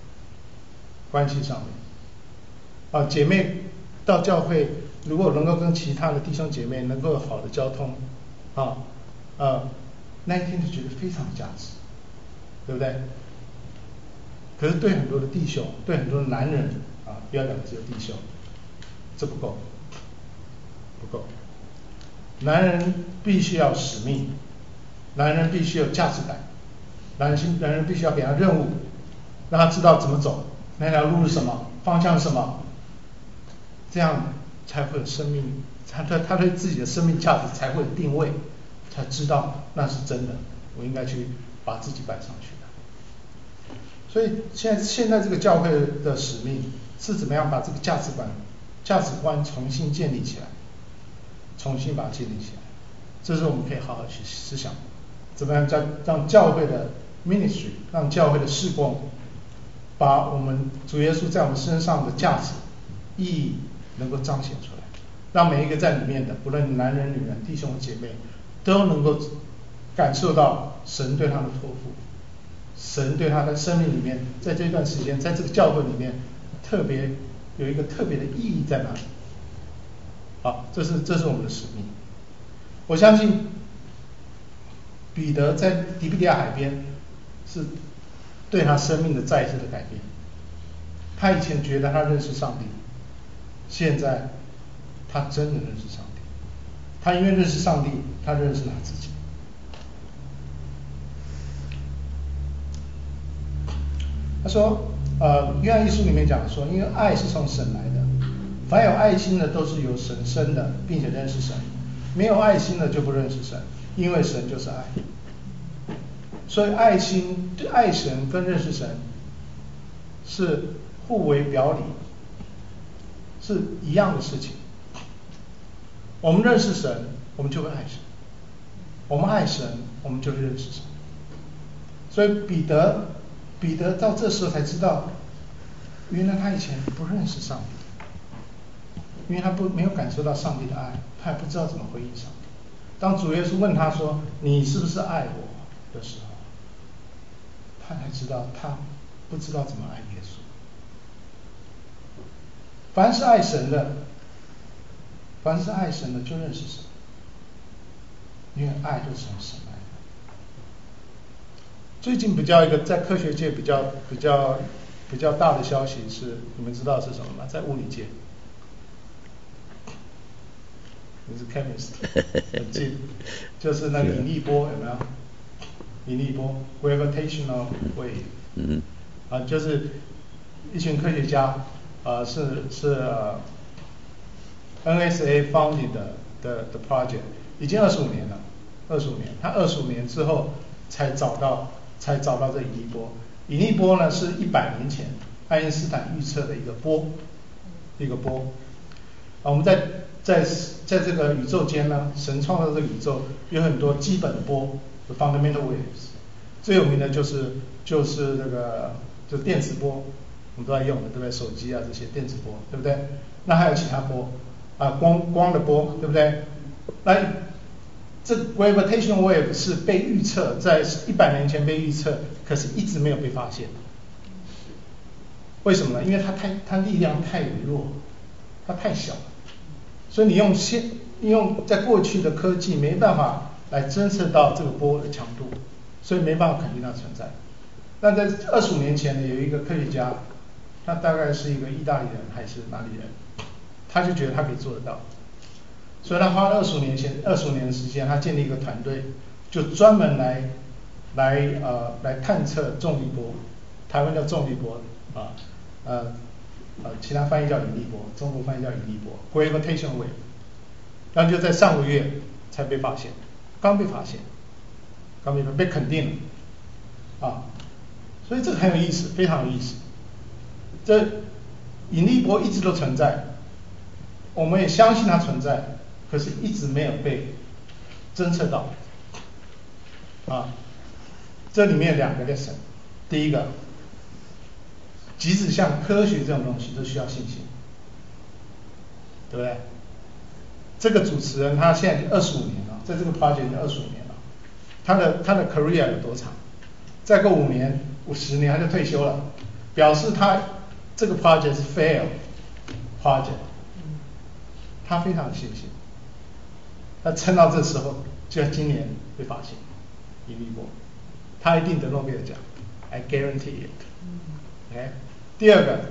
姐妹到教会，如果能够跟其他的弟兄姐妹能够有好的交通，那一天就觉得非常有价值，对不对？可是对很多的弟兄，对很多的男人不要讲只有弟兄，这不够。男人必须要使命，男人必须有价值感，男人必须要给他任务，让他知道怎么走，那条路是什么，方向是什么，这样才会有生命，他对自己的生命价值才会有定位，才知道那是真的，我应该去把自己摆上去的。所以现在这个教会的使命是怎么样把这个价值观重新建立起来，这是我们可以好好去思想，怎么样让教会的 ministry， 让教会的事工，把我们主耶稣在我们身上的价值意义能够彰显出来，让每一个在里面的，不论男人女人弟兄姐妹，都能够感受到神对他的托付，神对他的生命里面，在这段时间，在这个教会里面，有一个特别的意义在哪里？好，这是我们的使命。我相信彼得在底比利亚海边是对他生命的再一次的改变。他以前觉得他认识上帝，现在他真的认识上帝。他因为认识上帝，他认识他自己。他说，约翰一书里面讲说，因为爱是从神来的，凡有爱心的都是由神生的，并且认识神；没有爱心的就不认识神，因为神就是爱。所以爱神跟认识神是互为表里，是一样的事情。我们认识神，我们就会爱神；我们爱神，我们就会认识神。所以彼得到这时候才知道，原来他以前不认识上帝，因为他没有感受到上帝的爱，他也不知道怎么回应上帝。当主耶稣问他说：“你是不是爱我？”的时候，他才知道他不知道怎么爱耶稣。凡是爱神的就认识神，因为爱就是从神来的。最近一个在科学界比较大的消息是，你们知道是什么吗？在物理界，你是 chemist， 很近，就是那个引力波有没有？引力波 gravitational wave， 就是一群科学家，NSA founded 的 project， 已经25年了，25年，他25年之后才找到这引力波。引力波呢是100年前爱因斯坦预测的一个波。我们在这个宇宙间呢，神创造这个宇宙有很多基本的波 ，fundamental waves， 最有名的就是那个电磁波，我们都在用的，对不对？手机啊这些电磁波，对不对？那还有其他波光的波，对不对？那这 gravitational wave 是被预测，在100年前被预测，可是一直没有被发现。为什么呢？因为它力量太微弱，它太小了，所以你用在过去的科技没办法来侦测到这个波的强度，所以没办法肯定它存在。那在25年前呢，有一个科学家，他大概是一个意大利人还是哪里人，他就觉得他可以做得到，所以他花了25年的时间，他建立一个团队，就专门来探测重力波，台湾叫重力波其他翻译叫引力波，中国翻译叫引力波 gravitational wave， 然后就在上个月才被发现，刚被肯定了所以这个很有意思，非常有意思。这引力波一直都存在，我们也相信它存在，可是一直没有被侦测到这里面2个 lesson， 第一个，即使像科学这种东西都需要信心，对不对？这个主持人他现在已经25年了，在这个 project 已经25年了，他的 career 有多长？再过5年、10年他就退休了，表示他这个 project 是 fail project， 他非常有信心，他撑到这时候，就在今年被发现引力波，他一定得诺贝尔奖 ，I guarantee it。OK， 第二个，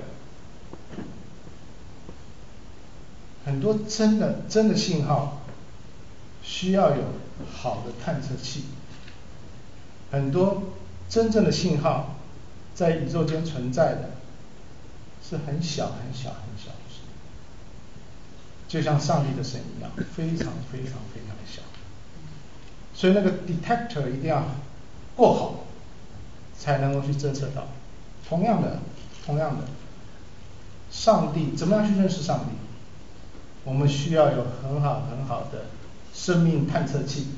很多真的信号需要有好的探测器，很多真正的信号在宇宙间存在的是很小的声音，就像上帝的声音一样，非常小，所以那个 detector 一定要够好，才能够去侦测到。同样的，上帝怎么样去认识上帝？我们需要有很好的生命探测器。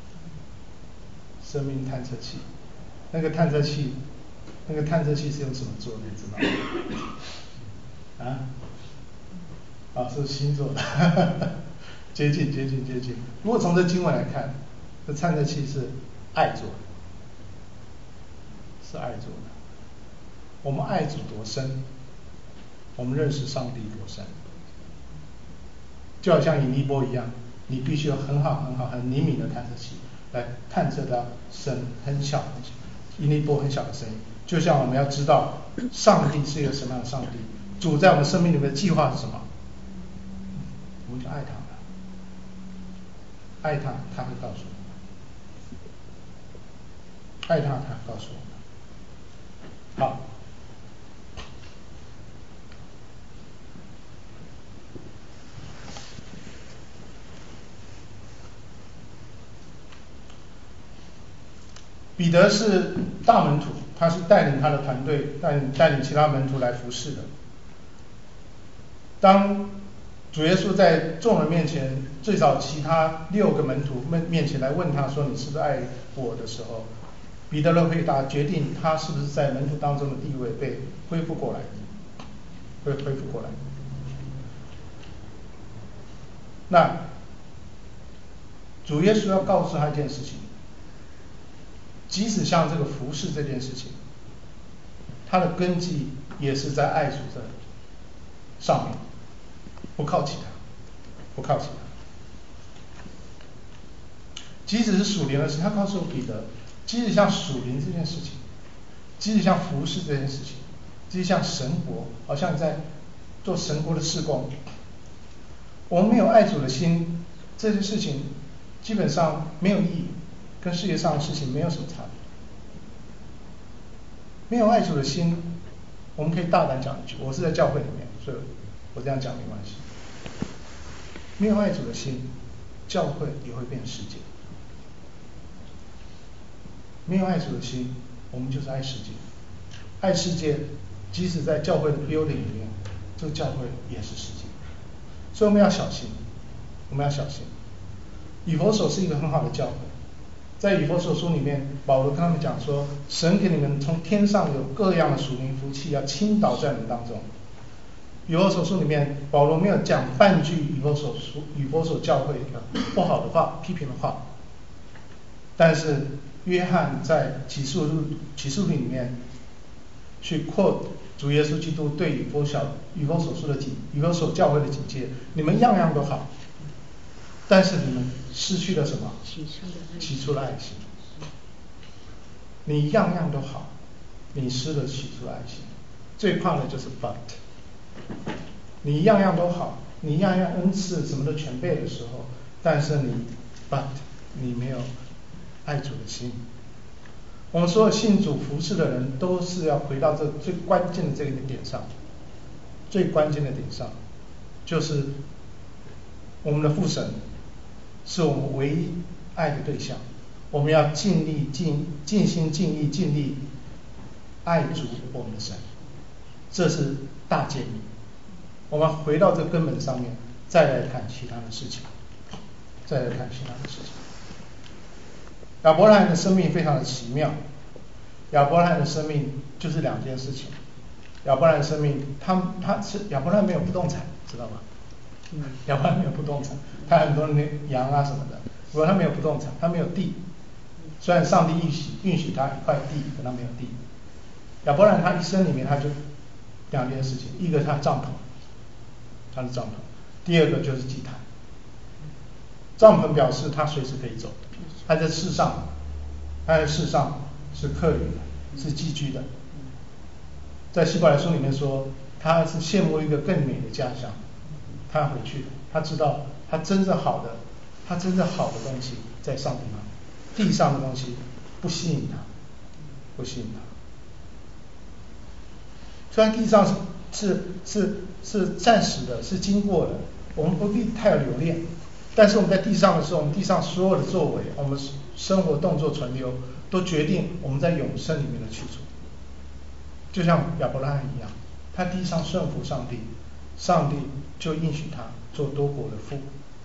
那个探测器是用什么做的？你知道吗？是星座的，接近。如果从这经文来看，这探测器是爱做的，我们爱主多深，我们认识上帝多深。就好像引力波一样，你必须有很灵敏的探测器来探测到很小引力波很小的声音。就像我们要知道上帝是一个什么样的上帝，主在我们生命里面的计划是什么，我们就爱他，他会告诉我们，爱他告诉我们。好，彼得是大门徒，他是带领他的团队，带领其他门徒来服侍的。当主耶稣在众人面前，最早其他6个门徒面前来问他说：“你是不是爱我？”的时候，彼得的回答决定他是不是在门徒当中的地位被恢复过来。那主耶稣要告诉他一件事情，即使像这个服侍这件事情，它的根基也是在爱主这上面，不靠其他。即使是属灵的事，他告诉彼得，即使像属灵这件事情，即使像服侍这件事情，即使像神国，好像你在做神国的事工，我们没有爱主的心，这些事情基本上没有意义，跟世界上的事情没有什么差别。 没有爱主的心，我们可以大胆讲一句，我是在教会里面，所以我这样讲没关系。没有爱主的心，教会也会变世界。没有爱主的心，我们就是爱世界。爱世界，即使在教会的 building 里面，这个教会也是世界。所以我们要小心，我们要小心。以弗所是一个很好的教会，在以弗所书里面，保罗跟他们讲说，神给你们从天上有各样的属灵福气，要倾倒在你们当中。以弗所书里面，保罗没有讲半句以弗所教会不好的话、批评的话，但是约翰在启示录里面去 quote 主耶稣基督对以弗所教会的警戒：你们样样都好，但是你们失去了什么？起初的爱心。你样样都好，你失了起初的爱心。最怕的就是 but。你样样都好，你样样恩赐什么都全备的时候，但是but 你没有爱主的心。我们所有信主服侍的人，都是要回到这最关键的这个点上。最关键的点上，就是我们的父神是我们唯一爱的对象，我们要尽心尽意尽力爱主我们的神，这是大诫命。我们回到这根本上面，再来看其他的事情。亚伯拉罕的生命非常的奇妙。亚伯拉罕的生命就是两件事情。亚伯拉罕的生命，亚伯拉罕没有不动产，知道吗？亚伯拉罕没有不动产，他很多羊啊什么的，不过他没有不动产，他没有地。虽然上帝允许他一块地，可他没有地。亚伯拉罕他一生里面，他就两件事情，一个他帐篷，他的帐篷；第二个就是祭坛。帐篷表示他随时可以走，他在世上是客旅的，是寄居的。在希伯来书里面说，他是羡慕一个更美的家乡，他要回去的。他知道他真正好的东西在上帝那里，地上的东西不吸引他。虽然地上是暂时的，是经过的，我们不必太留恋。但是我们在地上的时候，我们地上所有的作为，我们生活动作存留，都决定我们在永生里面的去处。就像亚伯拉罕一样，他地上顺服上帝，上帝就应许他做多国的父。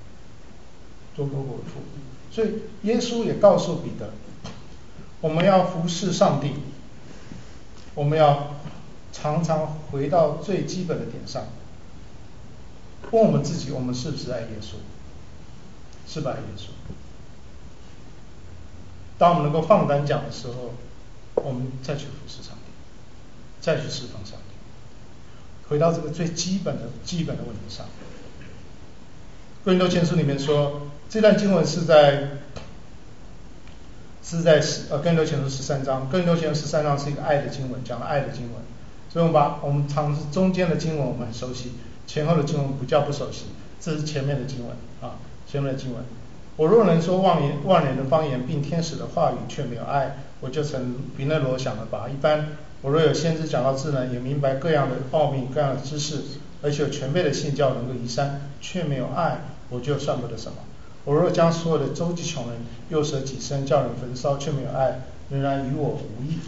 所以耶稣也告诉彼得，我们要服侍上帝，我们要常常回到最基本的点上，问我们自己，我们是不是爱耶稣？是不爱耶稣？当我们能够放胆讲的时候，我们再去服侍上帝，再去释放上帝，回到这个最基本的问题上。哥林多前书里面说，这段经文是在哥林多前书13章，哥林多前书13章是一个爱的经文，讲爱的经文。所以我们尝试中间的经文我们很熟悉，前后的经文不叫不熟悉，这是前面的经文啊，前面的经文。我若能说万人的方言，并天使的话语，却没有爱，我就成比那罗想的拔一般。我若有先知讲到智能，也明白各样的奥秘、各样的知识，而且有全备的信教能够移山，却没有爱，我就算不得什么。我若将所有的周济穷人，又舍己身叫人焚烧，却没有爱，仍然与我无益。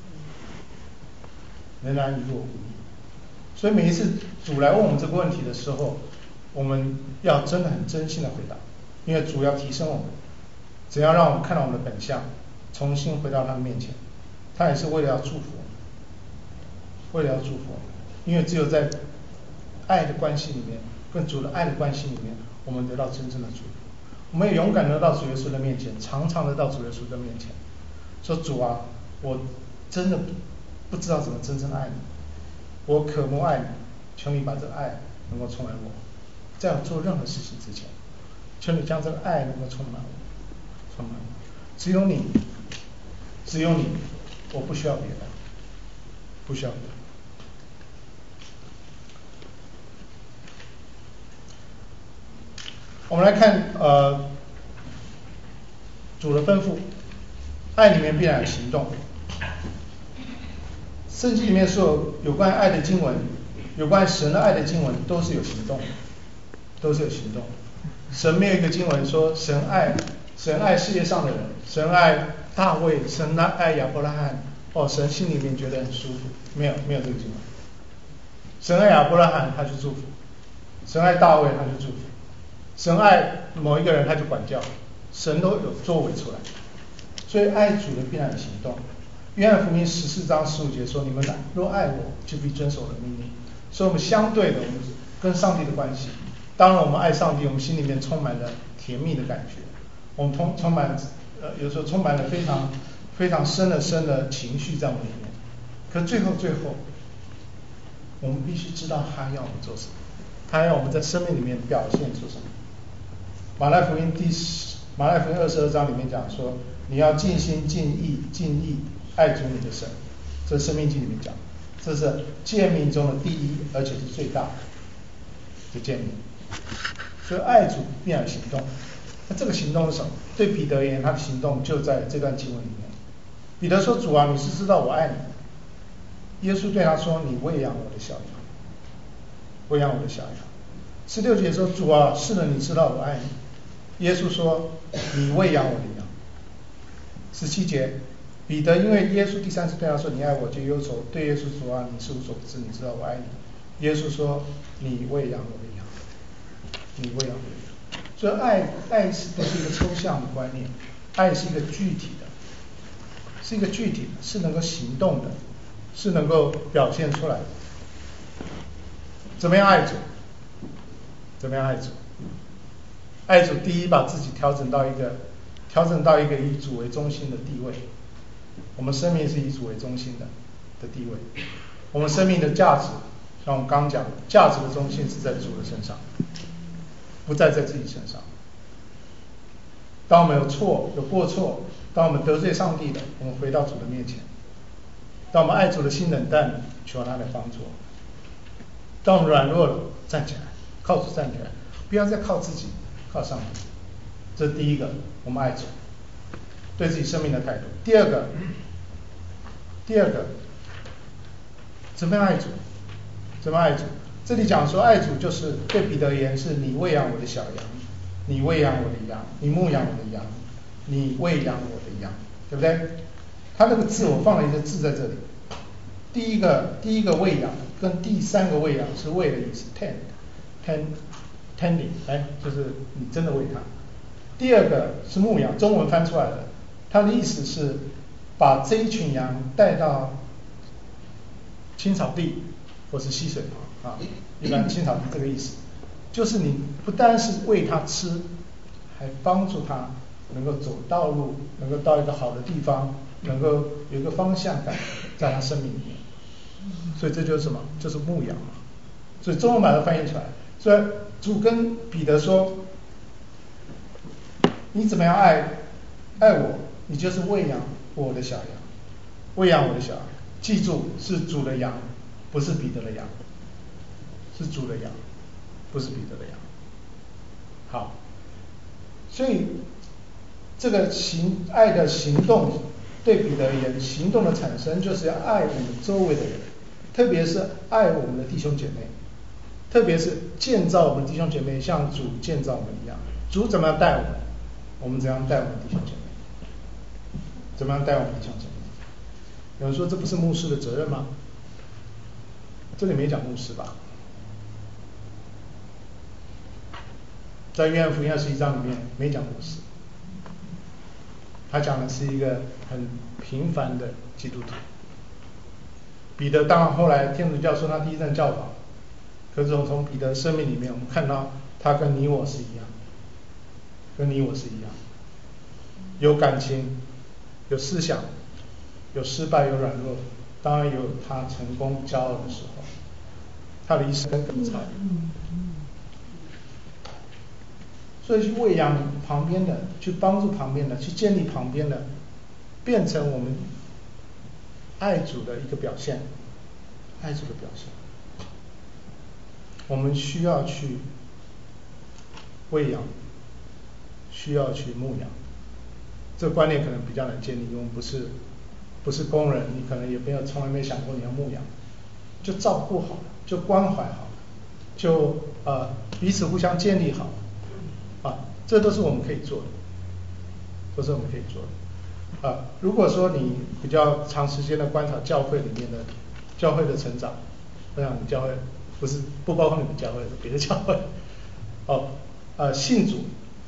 所以每一次主来问我们这个问题的时候，我们要真的很真心的回答，因为主要提升我们，只要让我们看到我们的本相，重新回到他的面前，他也是为了要祝福我们，因为只有在爱的关系里面，跟主的爱的关系里面，我们得到真正的祝福。我们也勇敢的到主耶稣的面前，常常的到主耶稣的面前，说主啊，我真的不知道怎么真正爱你，我渴慕爱你，求你把这个爱能够充满我。在我做任何事情之前，求你将这个爱能够充满我。只有你，我不需要别的，我们来看主的吩咐，爱里面必然有行动。 圣经里面说有关爱的经文，有关神的爱的经文，都是有行动的，都是有行动。神没有一个经文说神爱世界上的人，神爱大卫，神爱亚伯拉罕，神心里面觉得很舒服，没有这个经文。神爱亚伯拉罕他就祝福，神爱大卫他就祝福，神爱某一个人他就管教，神都有作为出来。所以爱主的必然有行动。约翰福音14章15节说：“你们若爱我，就必遵守我的命令。”所以我们相对的，我们跟上帝的关系，当然我们爱上帝，我们心里面充满了甜蜜的感觉，我们充满有时候充满了非常非常深的情绪在我们里面。可最后，我们必须知道他要我们做什么，他要我们在生命里面表现出什么。马太福音22章里面讲说，你要尽心尽意爱主你的神，这是申命记里面讲，这是诫命中的第一，而且是最大的诫命。所以爱主必然行动。那这个行动是什么？对彼得而言，他的行动就在这段经文里面。彼得说：“主啊，你是知道我爱你。”耶稣对他说：“你喂养我的小羊，喂养我的小羊。”16节说：“主啊，是的，你知道我爱你。”耶稣说：“你喂养我的羊。”17节，彼得因为耶稣第3次对他说：“你爱我，就忧愁。”对耶稣说：“啊，你是无所不知，你知道我爱你。”耶稣说：“你喂养我的羊，你喂养我的羊。”所以爱不是一个抽象的观念，爱是一个具体的，是能够行动的，是能够表现出来的。怎么样爱主？怎么样爱主？爱主第一，把自己调整到一个以主为中心的地位。我们生命是以主为中心的地位。我们生命的价值，像我们刚刚讲的，价值的中心是在主的身上，不在自己身上。当我们有过错，当我们得罪上帝的，我们回到主的面前。当我们爱主的心冷淡，求他来帮助我们。当我们软弱了，站起来，靠主站起来，不要再靠自己，靠上帝。这是第一个，我们爱主，对自己生命的态度。第二个，怎么样爱主？怎么爱主？这里讲说爱主就是对彼得而言是你喂养我的小羊，你喂养我的羊，你牧养我的羊，你喂养我的羊，对不对？他那个字我放了一个字在这里。第一个喂养跟第3个喂养是喂的意思 ，tending，就是你真的喂它。第二个是牧养，中文翻出来的，它的意思是把这一群羊带到青草地或是溪水旁啊，一般青草地这个意思，就是你不单是喂它吃，还帮助它能够走道路，能够到一个好的地方，能够有一个方向感在它生命里面。所以这就是什么？就是牧养嘛。所以中文把它翻译出来。所以主跟彼得说：“你怎么样爱我？你就是喂养我的小羊，喂养我的小羊。记住，是主的羊，不是彼得的羊，是主的羊，不是彼得的羊。”好，所以这个爱的行动，对彼得而言，行动的产生就是要爱我们周围的人。特别是爱我们的弟兄姐妹，特别是建造我们弟兄姐妹，像主建造我们一样。主怎么样带我们，我们怎样带我们弟兄姐妹？怎么样带我们弟兄姐妹？有人说这不是牧师的责任吗？这里没讲牧师吧？在约翰福音21章里面没讲牧师，他讲的是一个很平凡的基督徒。彼得当然后来天主教说他第一任教导，可是从彼得生命里面，我们看到他跟你我是一样，有感情，有思想，有失败，有软弱，当然有他成功骄傲的时候。他的一生更惨，所以去喂养旁边的，去帮助旁边的，去建立旁边的，变成我们爱主的一个表现，爱主的表现。我们需要去喂养，需要去牧养。这个观念可能比较难建立，因为我们不不是工人，你可能也从来没想过你要牧养，就照顾好了，就关怀好了，就彼此互相建立好了，这都是我们可以做的，都是我们可以做的。如果说你比较长时间的观察教会里面的教会的成长，我想教会不包括你们教会的别的教会，信主，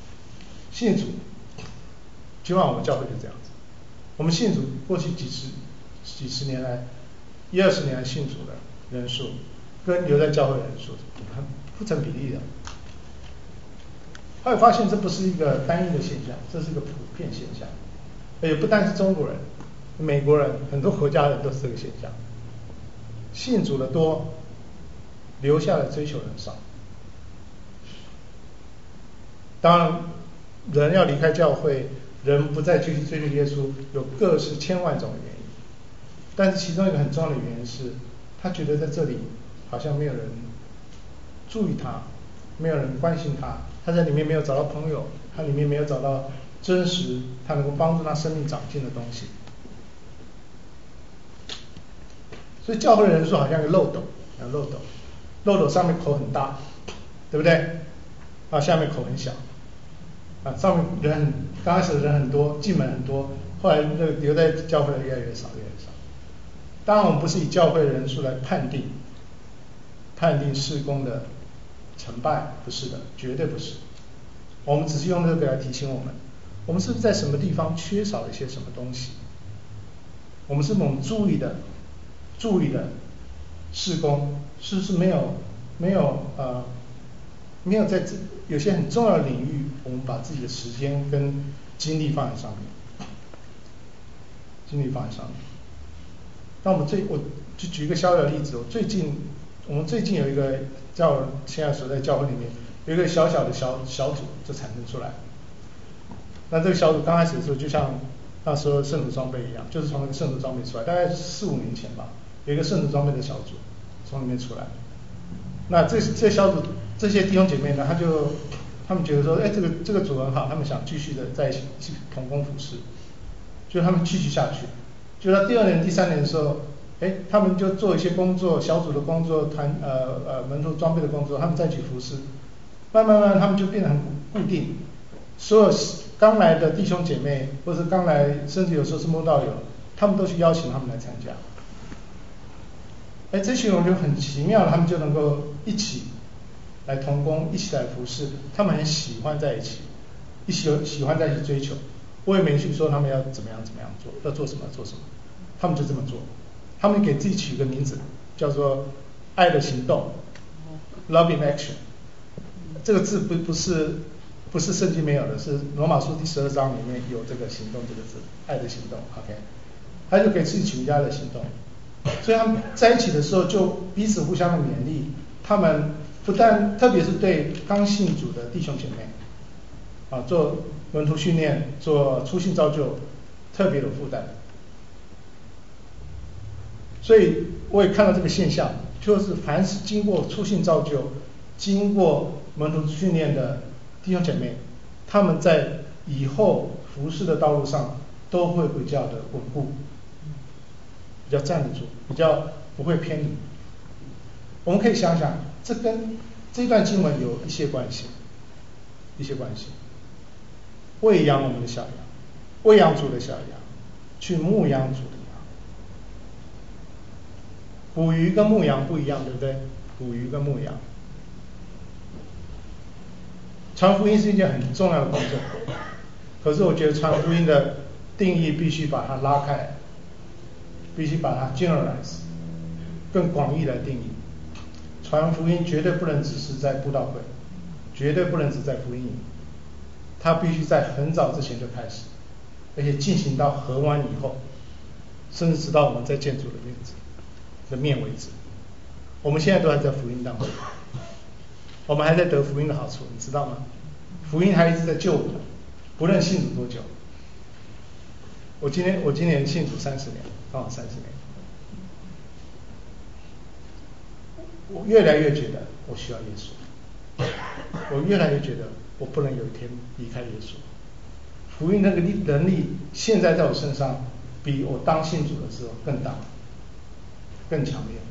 基本上我们教会就这样子。我们信主过去几十年来，20年来信主的人数，跟留在教会的人数不成比例的。后来发现这不是一个单一的现象，这是一个普遍现象，而且不单是中国人，美国人很多国家人都是这个现象。信主的多，留下来追求人少。当然，人要离开教会，人不再继续追求耶稣，有各式千万种的原因。但是其中一个很重要的原因是，他觉得在这里好像没有人注意他，没有人关心他，他在里面没有找到朋友，他里面没有找到真实他能够帮助他生命长进的东西。所以教会的人数好像一个漏斗，漏斗上面口很大，对不对？下面口很小。上面刚开始人很多，进门很多，后来留在教会的越来越少。当然我们不是以教会的人数来判定事工的成败，不是的，绝对不是。我们只是用这个来提醒我们是不是在什么地方缺少了一些什么东西？我们是不是注意的事工，是不是没有在有些很重要的领域，我们把自己的时间跟精力放在上面。那我就举一个小小的例子，我们最近有一个现在所在教会里面有一个小小的小组就产生出来。那这个小组刚开始的时候，就像那时候圣徒装备一样，就是从那个圣徒装备出来，大概4-5年前吧，有一个圣徒装备的小组从里面出来。那这小组这些弟兄姐妹呢，他们觉得说，这个组很好，他们想继续的在一起同工服事，就他们继续下去。就到第2年、第3年的时候，他们就做一些工作，小组的工作，门徒装备的工作，他们在一起服事。慢慢他们就变得很固定。所有刚来的弟兄姐妹，或者刚来，甚至有时候是慕道友，他们都去邀请他们来参加。这群人就很奇妙，他们就能够一起来同工，一起来服事，他们很喜欢在一起，喜欢在一起追求。我也没去说他们要怎么样做，要做什么，他们就这么做。他们给自己取一个名字，叫做“爱的行动 ”（Love in Action）。这个字不是圣经没有的，是罗马书第12章里面有这个行动这个字，爱的行动。OK， 他就给自己取一个爱的行动。所以他们在一起的时候，就彼此互相的勉励。他们不但特别是对刚信主的弟兄姐妹，做门徒训练、做初信造就，特别有负担。所以我也看到这个现象，就是凡是经过初信造就、经过门徒训练的弟兄姐妹，他们在以后服事的道路上都会比较的稳固，比较站得住，比较不会偏离。我们可以想想，这跟这段经文有一些关系。喂养我们的小羊，喂养主的小羊，去牧养主的羊。捕鱼跟牧羊不一样，对不对？捕鱼跟牧羊，传福音是一件很重要的工作，可是我觉得传福音的定义必须把它拉开，必须把它 generalize， 更广义来定义。传福音绝对不能只是在布道会，绝对不能只在福音营，它必须在很早之前就开始，而且进行到合完以后，甚至直到我们在建主的面为止。我们现在都还在福音当中，我们还在得福音的好处，你知道吗？福音还一直在救我们，不论信主多久。我今年信主30年，刚好30年。我越来越觉得我需要耶稣，我越来越觉得我不能有一天离开耶稣。福音那个能力现在在我身上， 比我当信主的时候更大、更强烈。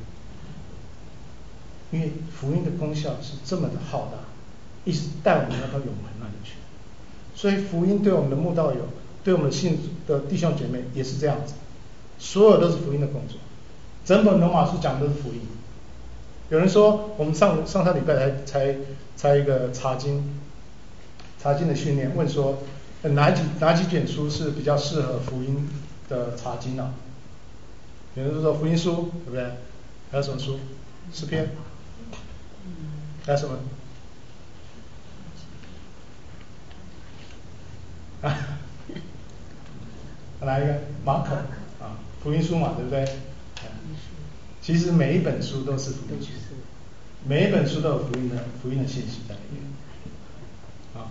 因为福音的功效是这么的浩大，一直带我们要到永恒那里去。所以福音对我们的慕道友，对我们的信主的弟兄姐妹也是这样子，所有都是福音的工作。整本罗马书讲的都是福音。有人说我们上礼拜才一个查经的训练，问说哪几卷书是比较适合福音的查经呢？有人说福音书，对不对？还有什么书？诗篇。还有什么？来一个马可啊，福音书嘛，对不对？其实每一本书都是福音书，每一本书都有福音的信息在里面。啊，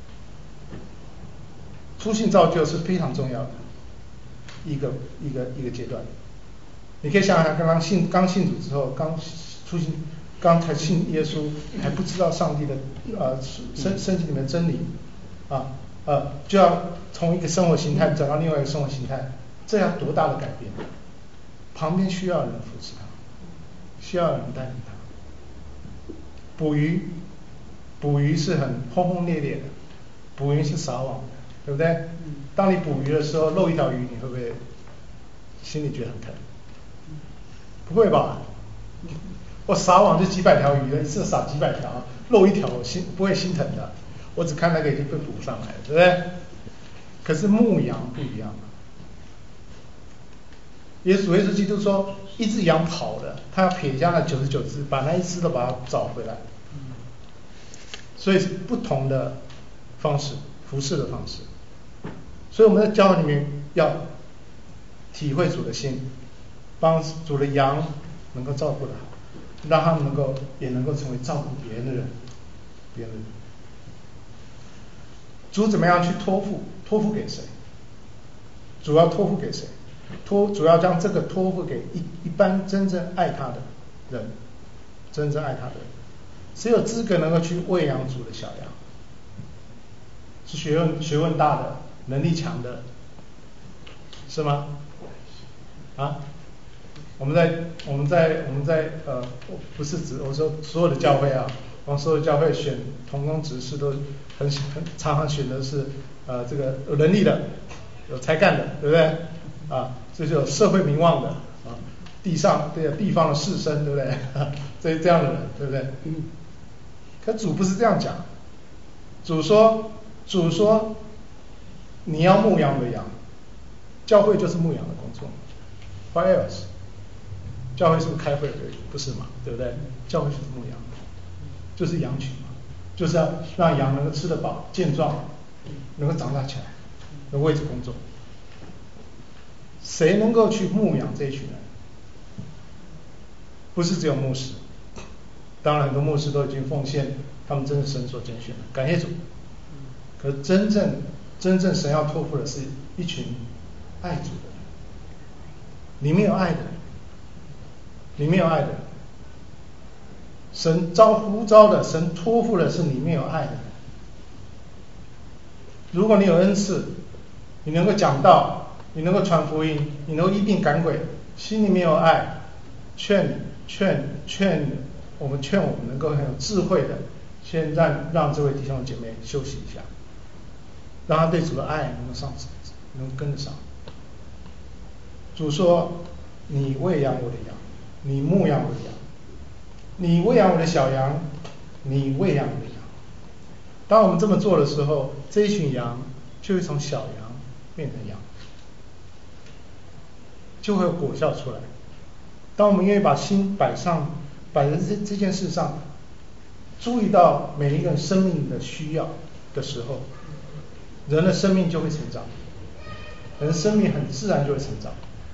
初信造就是非常重要的一个阶段。你可以想想，刚信主之后，刚才信耶稣，还不知道上帝的圣经里面真理就要从一个生活形态转到另外一个生活形态，这要多大的改变？旁边需要人扶持他，需要人带领他。捕鱼是很轰轰烈烈的，捕鱼是撒网的，对不对？当你捕鱼的时候漏一条鱼，你会不会心里觉得很疼？不会吧？我撒网就几百条鱼了，一次撒几百条，漏一条我不会心疼的，我只看那个已经被捕上来了，对不对？可是牧羊不一样。耶稣基督说，一只羊跑了，他要撇下那99只，把那一只都把它找回来。所以是不同的方式，服侍的方式。所以我们在教会里面要体会主的心，帮主的羊能够照顾得好，让他们也能够成为照顾别人的人。主怎么样去托付给谁？主要托付给谁？主要将这个托付给一般真正爱他的人，真正爱他的人，只有资格能够去喂养主的小羊，是学问大的、能力强的，是吗？啊？我们在不是指我说所有的教会啊，我们所有教会选同工执事都很常选的是这个有能力的、有才干的，对不对？就是有社会名望的地方的士绅，对不对？这样的人，对不对？可主不是这样讲，主说你要牧羊的羊，教会就是牧羊的工作 ，What else？ 教会是不是开会而已？不是嘛，对不对？教会就是牧羊，就是羊群嘛，就是要让羊能够吃得饱、健壮，能够长大起来，能为主工作。谁能够去牧养这一群人？不是只有牧师，当然很多牧师都已经奉献他们真是神所拣选的，感谢主。可是真正神要托付的是一群爱主的人，里面有爱的人，里面有爱的人。神呼召的，神托付的是里面有爱的人。如果你有恩赐，你能够讲道，你能够传福音，你能够医病赶鬼，心里面有爱，劝我们能够很有智慧的，先让这位弟兄姐妹休息一下，让他对主的爱能跟得上。主说：“你喂养我的羊，你牧养我的羊，你喂养我的小羊，你喂养我的羊。”当我们这么做的时候，这一群羊就会从小羊变成羊，就会有果效出来。当我们愿意把心摆在这件事上，注意到每一个人生命的需要的时候，人的生命就会成长，人生命很自然就会成长。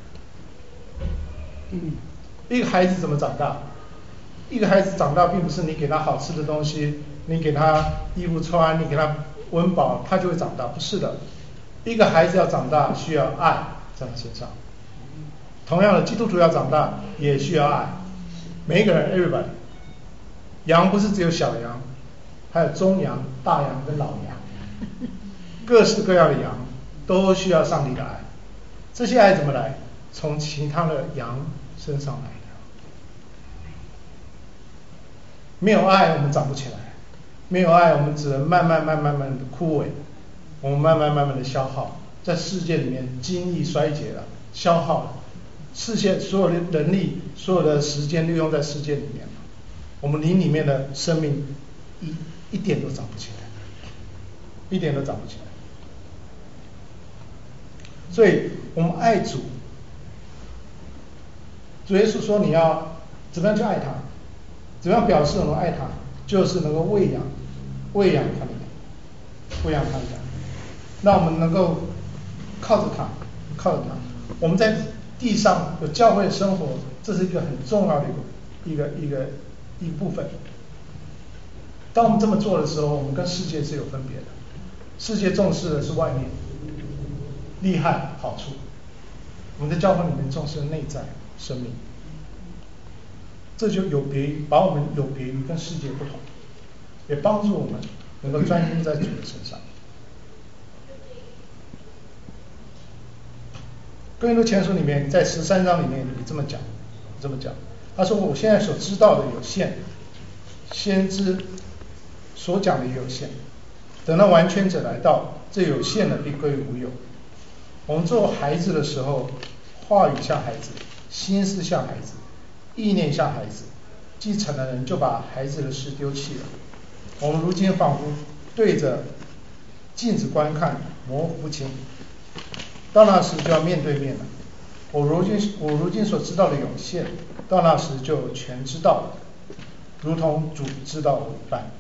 一个孩子怎么长大？一个孩子长大并不是你给他好吃的东西，你给他衣服穿，你给他温饱，他就会长大，不是的。一个孩子要长大，需要爱在他身上。同样的，基督徒要长大也需要爱。每一个人 ，everybody。羊不是只有小羊，还有中羊、大羊跟老羊，各式各样的羊都需要上帝的爱。 这些爱怎么来？从其他的羊身上来的。没有爱，我们长不起来；没有爱，我们只能慢慢的枯萎，我们慢慢的消耗，在世界里面精力衰竭了，消耗了，世界所有的能力、所有的时间利用在世界里面了，我们灵里面的生命一点都长不起来，一点都长不起来。所以我们爱主，主耶稣说你要怎么样去爱他，怎么样表示我们爱他，就是能够喂养他的羊，喂养他的羊。让我们能够靠着他，我们在地上有教会生活，这是一个很重要的一部分。当我们这么做的时候，我们跟世界是有分别的。世界重视的是外面厉害好处，我们在教会里面重视内在生命，这就把我们有别于跟世界不同，也帮助我们能够专心在主的身上。哥林多前书里面，在13章里面也这么讲，他说我现在所知道的有限，先知所讲的也有限，等到完全者来到，这有限的必归于无有。我们做孩子的时候，话语像孩子，心思像孩子，意念像孩子，既成了人，就把孩子的事丢弃了。我们如今仿佛对着镜子观看，模糊不清，到那时就要面对面了。我如今所知道的有限，到那时就全知道了，如同主知道我一般。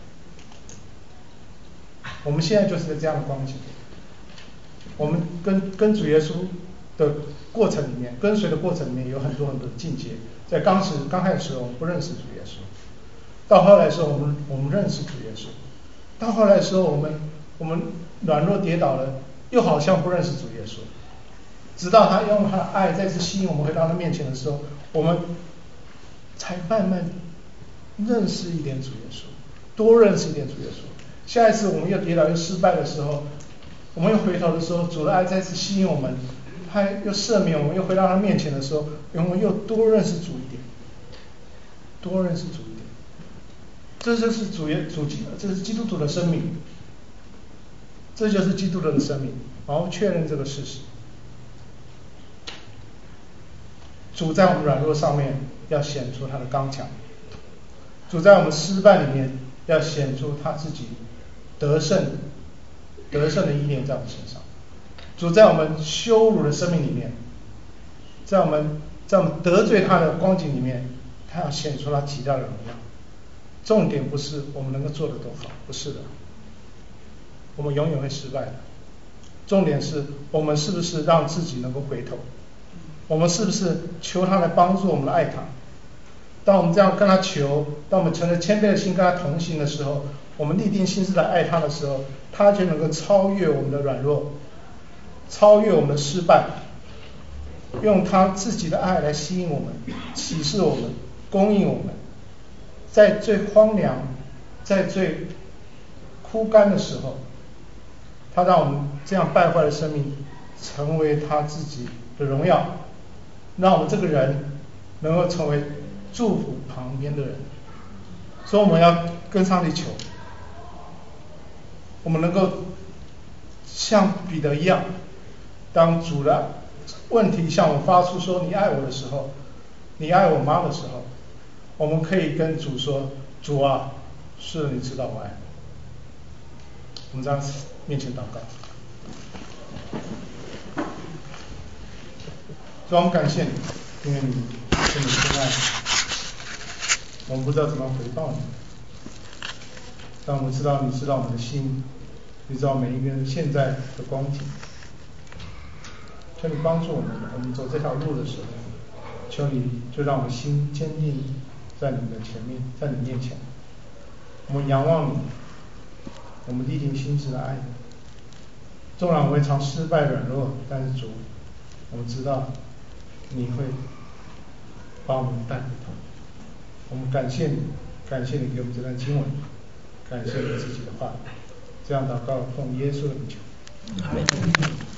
我们现在就是在这样的光景，我们跟主耶稣的过程里面，跟随的过程里面有很多的境界。在刚开始的时候，我们不认识主耶稣，到后来的时候，我们认识主耶稣，到后来的时候，我们软弱跌倒了，又好像不认识主耶稣，直到他用他的爱再次吸引我们回到他面前的时候，我们才慢慢认识一点主耶稣，多认识一点主耶稣。下一次我们又跌倒又失败的时候，我们又回头的时候，主的爱再次吸引我们，他又赦免我们，又回到他面前的时候，我们又多认识主一点，多认识主一点。这就是这是基督徒的生命，这就是基督徒的生命。然后确认这个事实，主在我们软弱上面要显出他的刚强，主在我们失败里面要显出他自己得胜的意念在我们身上。主在我们羞辱的生命里面，在我们得罪他的光景里面，他要显出他极大的荣耀。重点不是我们能够做得多好，不是的，我们永远会失败的。重点是我们是不是让自己能够回头，我们是不是求他来帮助我们来爱他。当我们这样跟他求，当我们存着谦卑的心跟他同行的时候，我们立定心志来爱他的时候，他就能够超越我们的软弱，超越我们的失败，用他自己的爱来吸引我们，启示我们，供应我们。在最荒凉，在最枯干的时候，他让我们这样败坏的生命成为他自己的荣耀，让我们这个人能够成为祝福旁边的人。所以我们要跟上帝求，我们能够像彼得一样，当主的问题向我们发出说你爱我的时候，你爱我妈的时候，我们可以跟主说，主啊，是你知道我爱你。我们在面前祷告。主，我们感谢你，因为你是你真爱，我们不知道怎么回报你，但我们知道你知道我们的心，你知道每一个人现在的光景。求你帮助我们走这条路的时候，求你就让我们心坚定在你的前面，在你面前。我们仰望你，我们立定心志来爱你。纵然我们常失败软弱，但是主，我们知道你会把我们带回头。我们感谢你，感谢你给我们这段经文，感谢你自己的话。这样祷告，奉耶稣的名求。